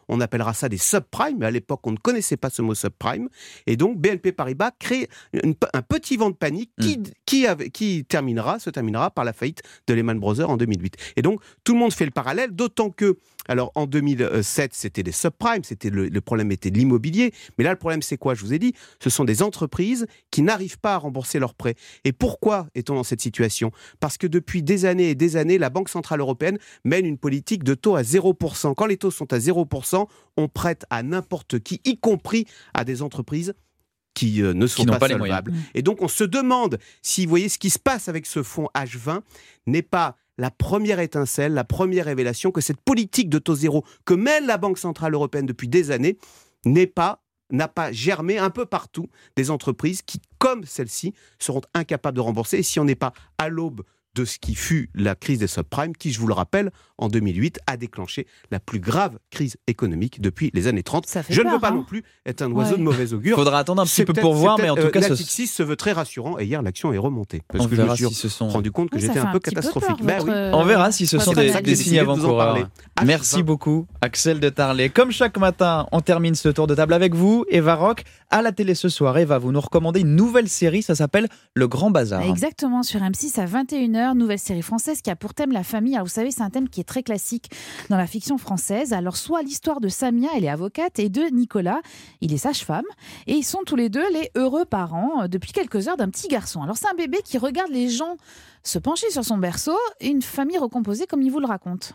on appellera ça des subprimes, mais à l'époque, on ne connaissait pas ce mot subprime. Et donc, BNP Paribas crée un petit vent de panique qui se terminera par la faillite de Lehman Brothers en 2008. Et donc, tout le monde fait le parallèle, d'autant que, alors en 2007, c'était des subprimes, le problème était de l'immobilier, mais là, le problème, c'est quoi ? Je vous ai dit, ce sont des entreprises qui n'arrivent pas à rembourser leurs prêts. Et pourquoi est-on dans cette situation ? Parce que depuis des années et des années, la Banque Centrale Européenne mène une politique de taux à 0%. Quand les taux sont à 0%, on prête à n'importe qui, y compris à des entreprises qui ne sont pas solvables. Et donc, on se demande si, vous voyez, ce qui se passe avec ce fonds H20 n'est pas la première étincelle, la première révélation que cette politique de taux zéro que mène la Banque Centrale Européenne depuis des années n'a pas germé un peu partout des entreprises qui, comme celle-ci, seront incapables de rembourser. Et si on n'est pas à l'aube de ce qui fut la crise des subprimes, qui, je vous le rappelle, en 2008, a déclenché la plus grave crise économique depuis les années 30. Je ne veux pas non plus être un oiseau de mauvais augure. Il faudra attendre un petit peu pour voir, mais en tout cas... La Natixis se veut très rassurant, et hier, l'action est remontée. Parce que je me suis rendu compte que j'étais un peu catastrophique. On verra si ce sont des signes avant-coureurs. Merci beaucoup, Axel de Tarlet. Comme chaque matin, on termine ce tour de table avec vous, Eva Roch. À la télé ce soir, Eva, vous nous recommandez une nouvelle série, ça s'appelle Le Grand Bazar. Exactement, sur M6 à 21h, nouvelle série française qui a pour thème la famille. Alors vous savez, c'est un thème qui est très classique dans la fiction française. Alors soit l'histoire de Samia, elle est avocate, et de Nicolas, il est sage-femme. Et ils sont tous les deux les heureux parents depuis quelques heures d'un petit garçon. Alors c'est un bébé qui regarde les gens se pencher sur son berceau et une famille recomposée comme il vous le raconte.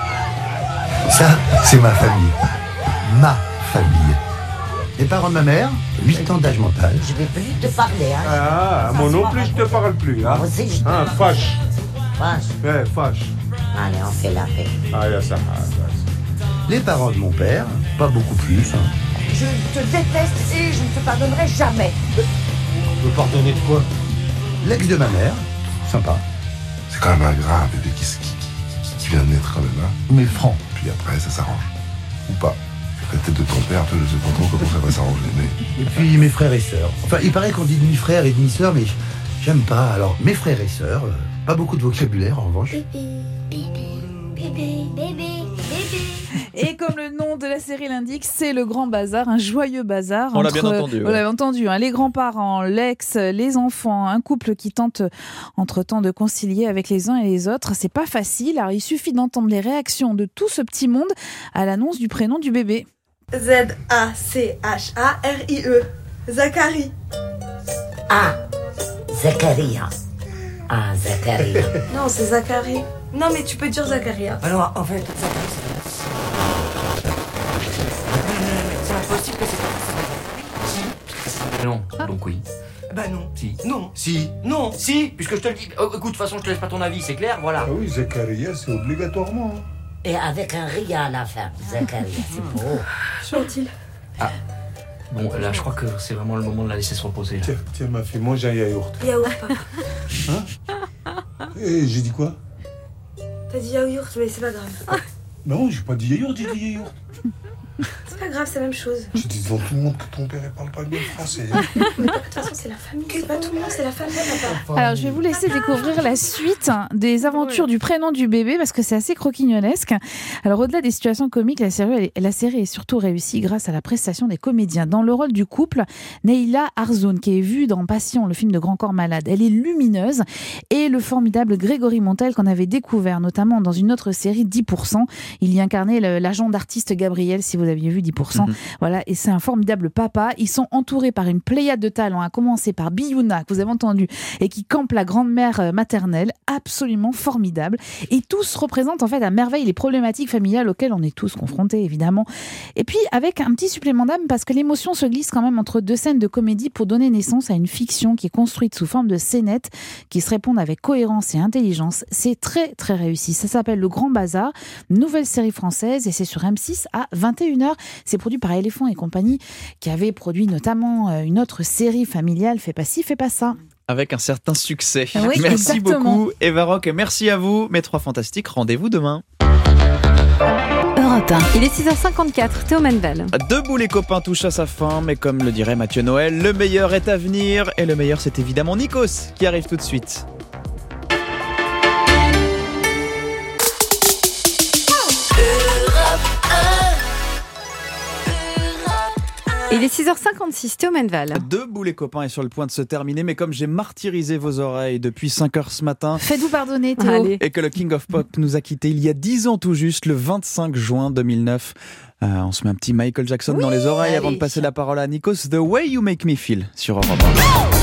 Ça, c'est ma famille. Ma famille. Les parents de ma mère, 8 ans d'âge mental. Je vais plus te parler, hein. Ah, moi non plus, je te parle plus, hein. Moi aussi, je te parle. Fâche. Fâche. Ouais, fâche. Allez, on fait la paix. Allez, ça marche. Les parents de mon père, pas beaucoup plus, hein. Je te déteste et je ne te pardonnerai jamais. Me pardonner de quoi? L'ex de ma mère, sympa. C'est quand même un grave bébé qui vient de naître quand même, hein. Mais franc. Puis après, ça s'arrange. Ou pas. La tête de ton père, toi, je sais pas trop comment ça va s'arranger, mais... Et puis mes frères et sœurs. Enfin, il paraît qu'on dit demi-frère et demi-sœur, mais j'aime pas. Alors, mes frères et sœurs, pas beaucoup de vocabulaire, en revanche. Et comme le nom de la série l'indique, c'est le grand bazar, un joyeux bazar. On l'a bien entendu. On l'a entendu, hein, les grands-parents, l'ex, les enfants, un couple qui tente entre-temps de concilier avec les uns et les autres. C'est pas facile, alors il suffit d'entendre les réactions de tout ce petit monde à l'annonce du prénom du bébé. Z-A-C-H-A-R-I-E. Zachary. Ah, Zacharia. Ah, Zacharia. Non, c'est Zachary. Non, mais tu peux dire Zacharia. Alors, en fait, c'est impossible que c'est... Non, donc oui. Bah non. Si. Non. Si. Non. Si, puisque je te le dis. Oh, écoute, de toute façon, je te laisse pas ton avis, c'est clair, voilà. Ah oui, Zacharia, c'est obligatoirement. Et avec un ria à la fin. Zacharia, c'est beau. Gentil. Ah. Bon, là, je crois que c'est vraiment le moment de la laisser se reposer. Tiens, ma fille, mange un yaourt. Yaourt, papa. Hein? Et j'ai dit quoi? T'as dit yaourt, mais c'est pas grave. Non, j'ai pas dit yaourt, j'ai dit yaourt. C'est pas grave, c'est la même chose. Je dis devant tout le monde que ton père ne parle pas bien français. Mais de toute façon, c'est la famille. C'est pas tout le monde, c'est la famille, papa. Alors, je vais vous laisser découvrir la suite des aventures du prénom du bébé parce que c'est assez croquignonesque. Alors, au-delà des situations comiques, la série est surtout réussie grâce à la prestation des comédiens. Dans le rôle du couple, Neila Arzoun, qui est vue dans Passion, le film de Grand Corps Malade, elle est lumineuse, et le formidable Grégory Montel qu'on avait découvert notamment dans une autre série, 10%. Il y incarnait l'agent d'artiste Gabriel, si vous aviez vu 10%. Voilà, et c'est un formidable papa. Ils sont entourés par une pléiade de talents, à commencer par Biouna, que vous avez entendu, et qui campe la grand-mère maternelle, absolument formidable. Et tous représentent en fait à merveille les problématiques familiales auxquelles on est tous confrontés, évidemment. Et puis, avec un petit supplément d'âme, parce que l'émotion se glisse quand même entre deux scènes de comédie pour donner naissance à une fiction qui est construite sous forme de scénettes qui se répondent avec cohérence et intelligence. C'est très, très réussi. Ça s'appelle Le Grand Bazar, nouvelle série française, et c'est sur M6 à 21h. C'est produit par Éléphant et compagnie, qui avait produit notamment une autre série familiale, Fais pas ci, fais pas ça. Avec un certain succès. Oui, merci exactement. beaucoup, Eva Roch, et merci à vous, mes trois fantastiques. Rendez-vous demain. Europe 1. Il est 6h54, Théo Manvel. Debout les copains touche à sa fin, mais comme le dirait Mathieu Noël, le meilleur est à venir, et le meilleur c'est évidemment Nikos, qui arrive tout de suite. est 6h56, Théo Manval. Debout les copains est sur le point de se terminer, mais comme j'ai martyrisé vos oreilles depuis 5h ce matin, faites-vous pardonner Théo. Allez. Et que le King of Pop nous a quittés il y a 10 ans tout juste, le 25 juin 2009. On se met un petit Michael Jackson dans les oreilles avant de passer la parole à Nikos. The Way You Make Me Feel sur Europe 1.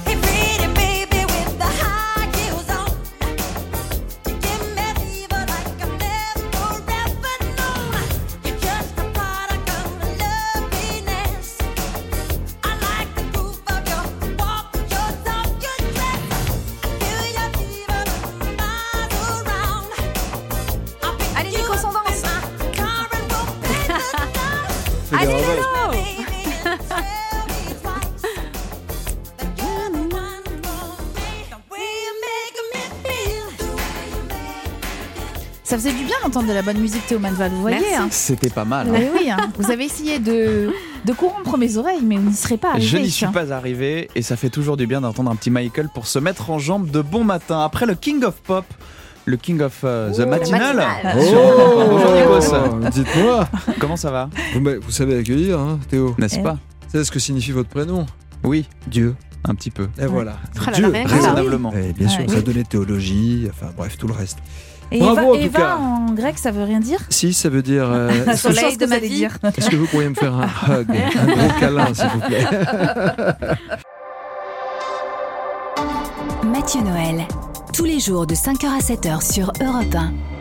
Ça faisait du bien d'entendre de la bonne musique, Théo Manval, vous voyez hein. C'était pas mal. Oui, hein. Vous avez essayé de corrompre mes oreilles, mais vous n'y serez pas arrivé. Je n'y suis pas arrivé et ça fait toujours du bien d'entendre un petit Michael pour se mettre en jambe de bon matin. Après le King of Pop, le King of The Matinal. Bonjour Nikos. Dites-moi. Comment ça va? Vous savez accueillir, hein, Théo. N'est-ce pas? C'est ce que signifie votre prénom? Oui, Dieu. Un petit peu. Et voilà. Dieu, raisonnablement. Et bien sûr, ça donnait théologie, enfin bref, tout le reste. Et bravo en tout Eva cas. en grec, ça veut rien dire? Si, ça veut dire... Soleil de ma vie. Est-ce que vous pourriez me faire un hug, un gros câlin, s'il vous plaît? Mathieu Noël, tous les jours de 5h à 7h sur Europe 1.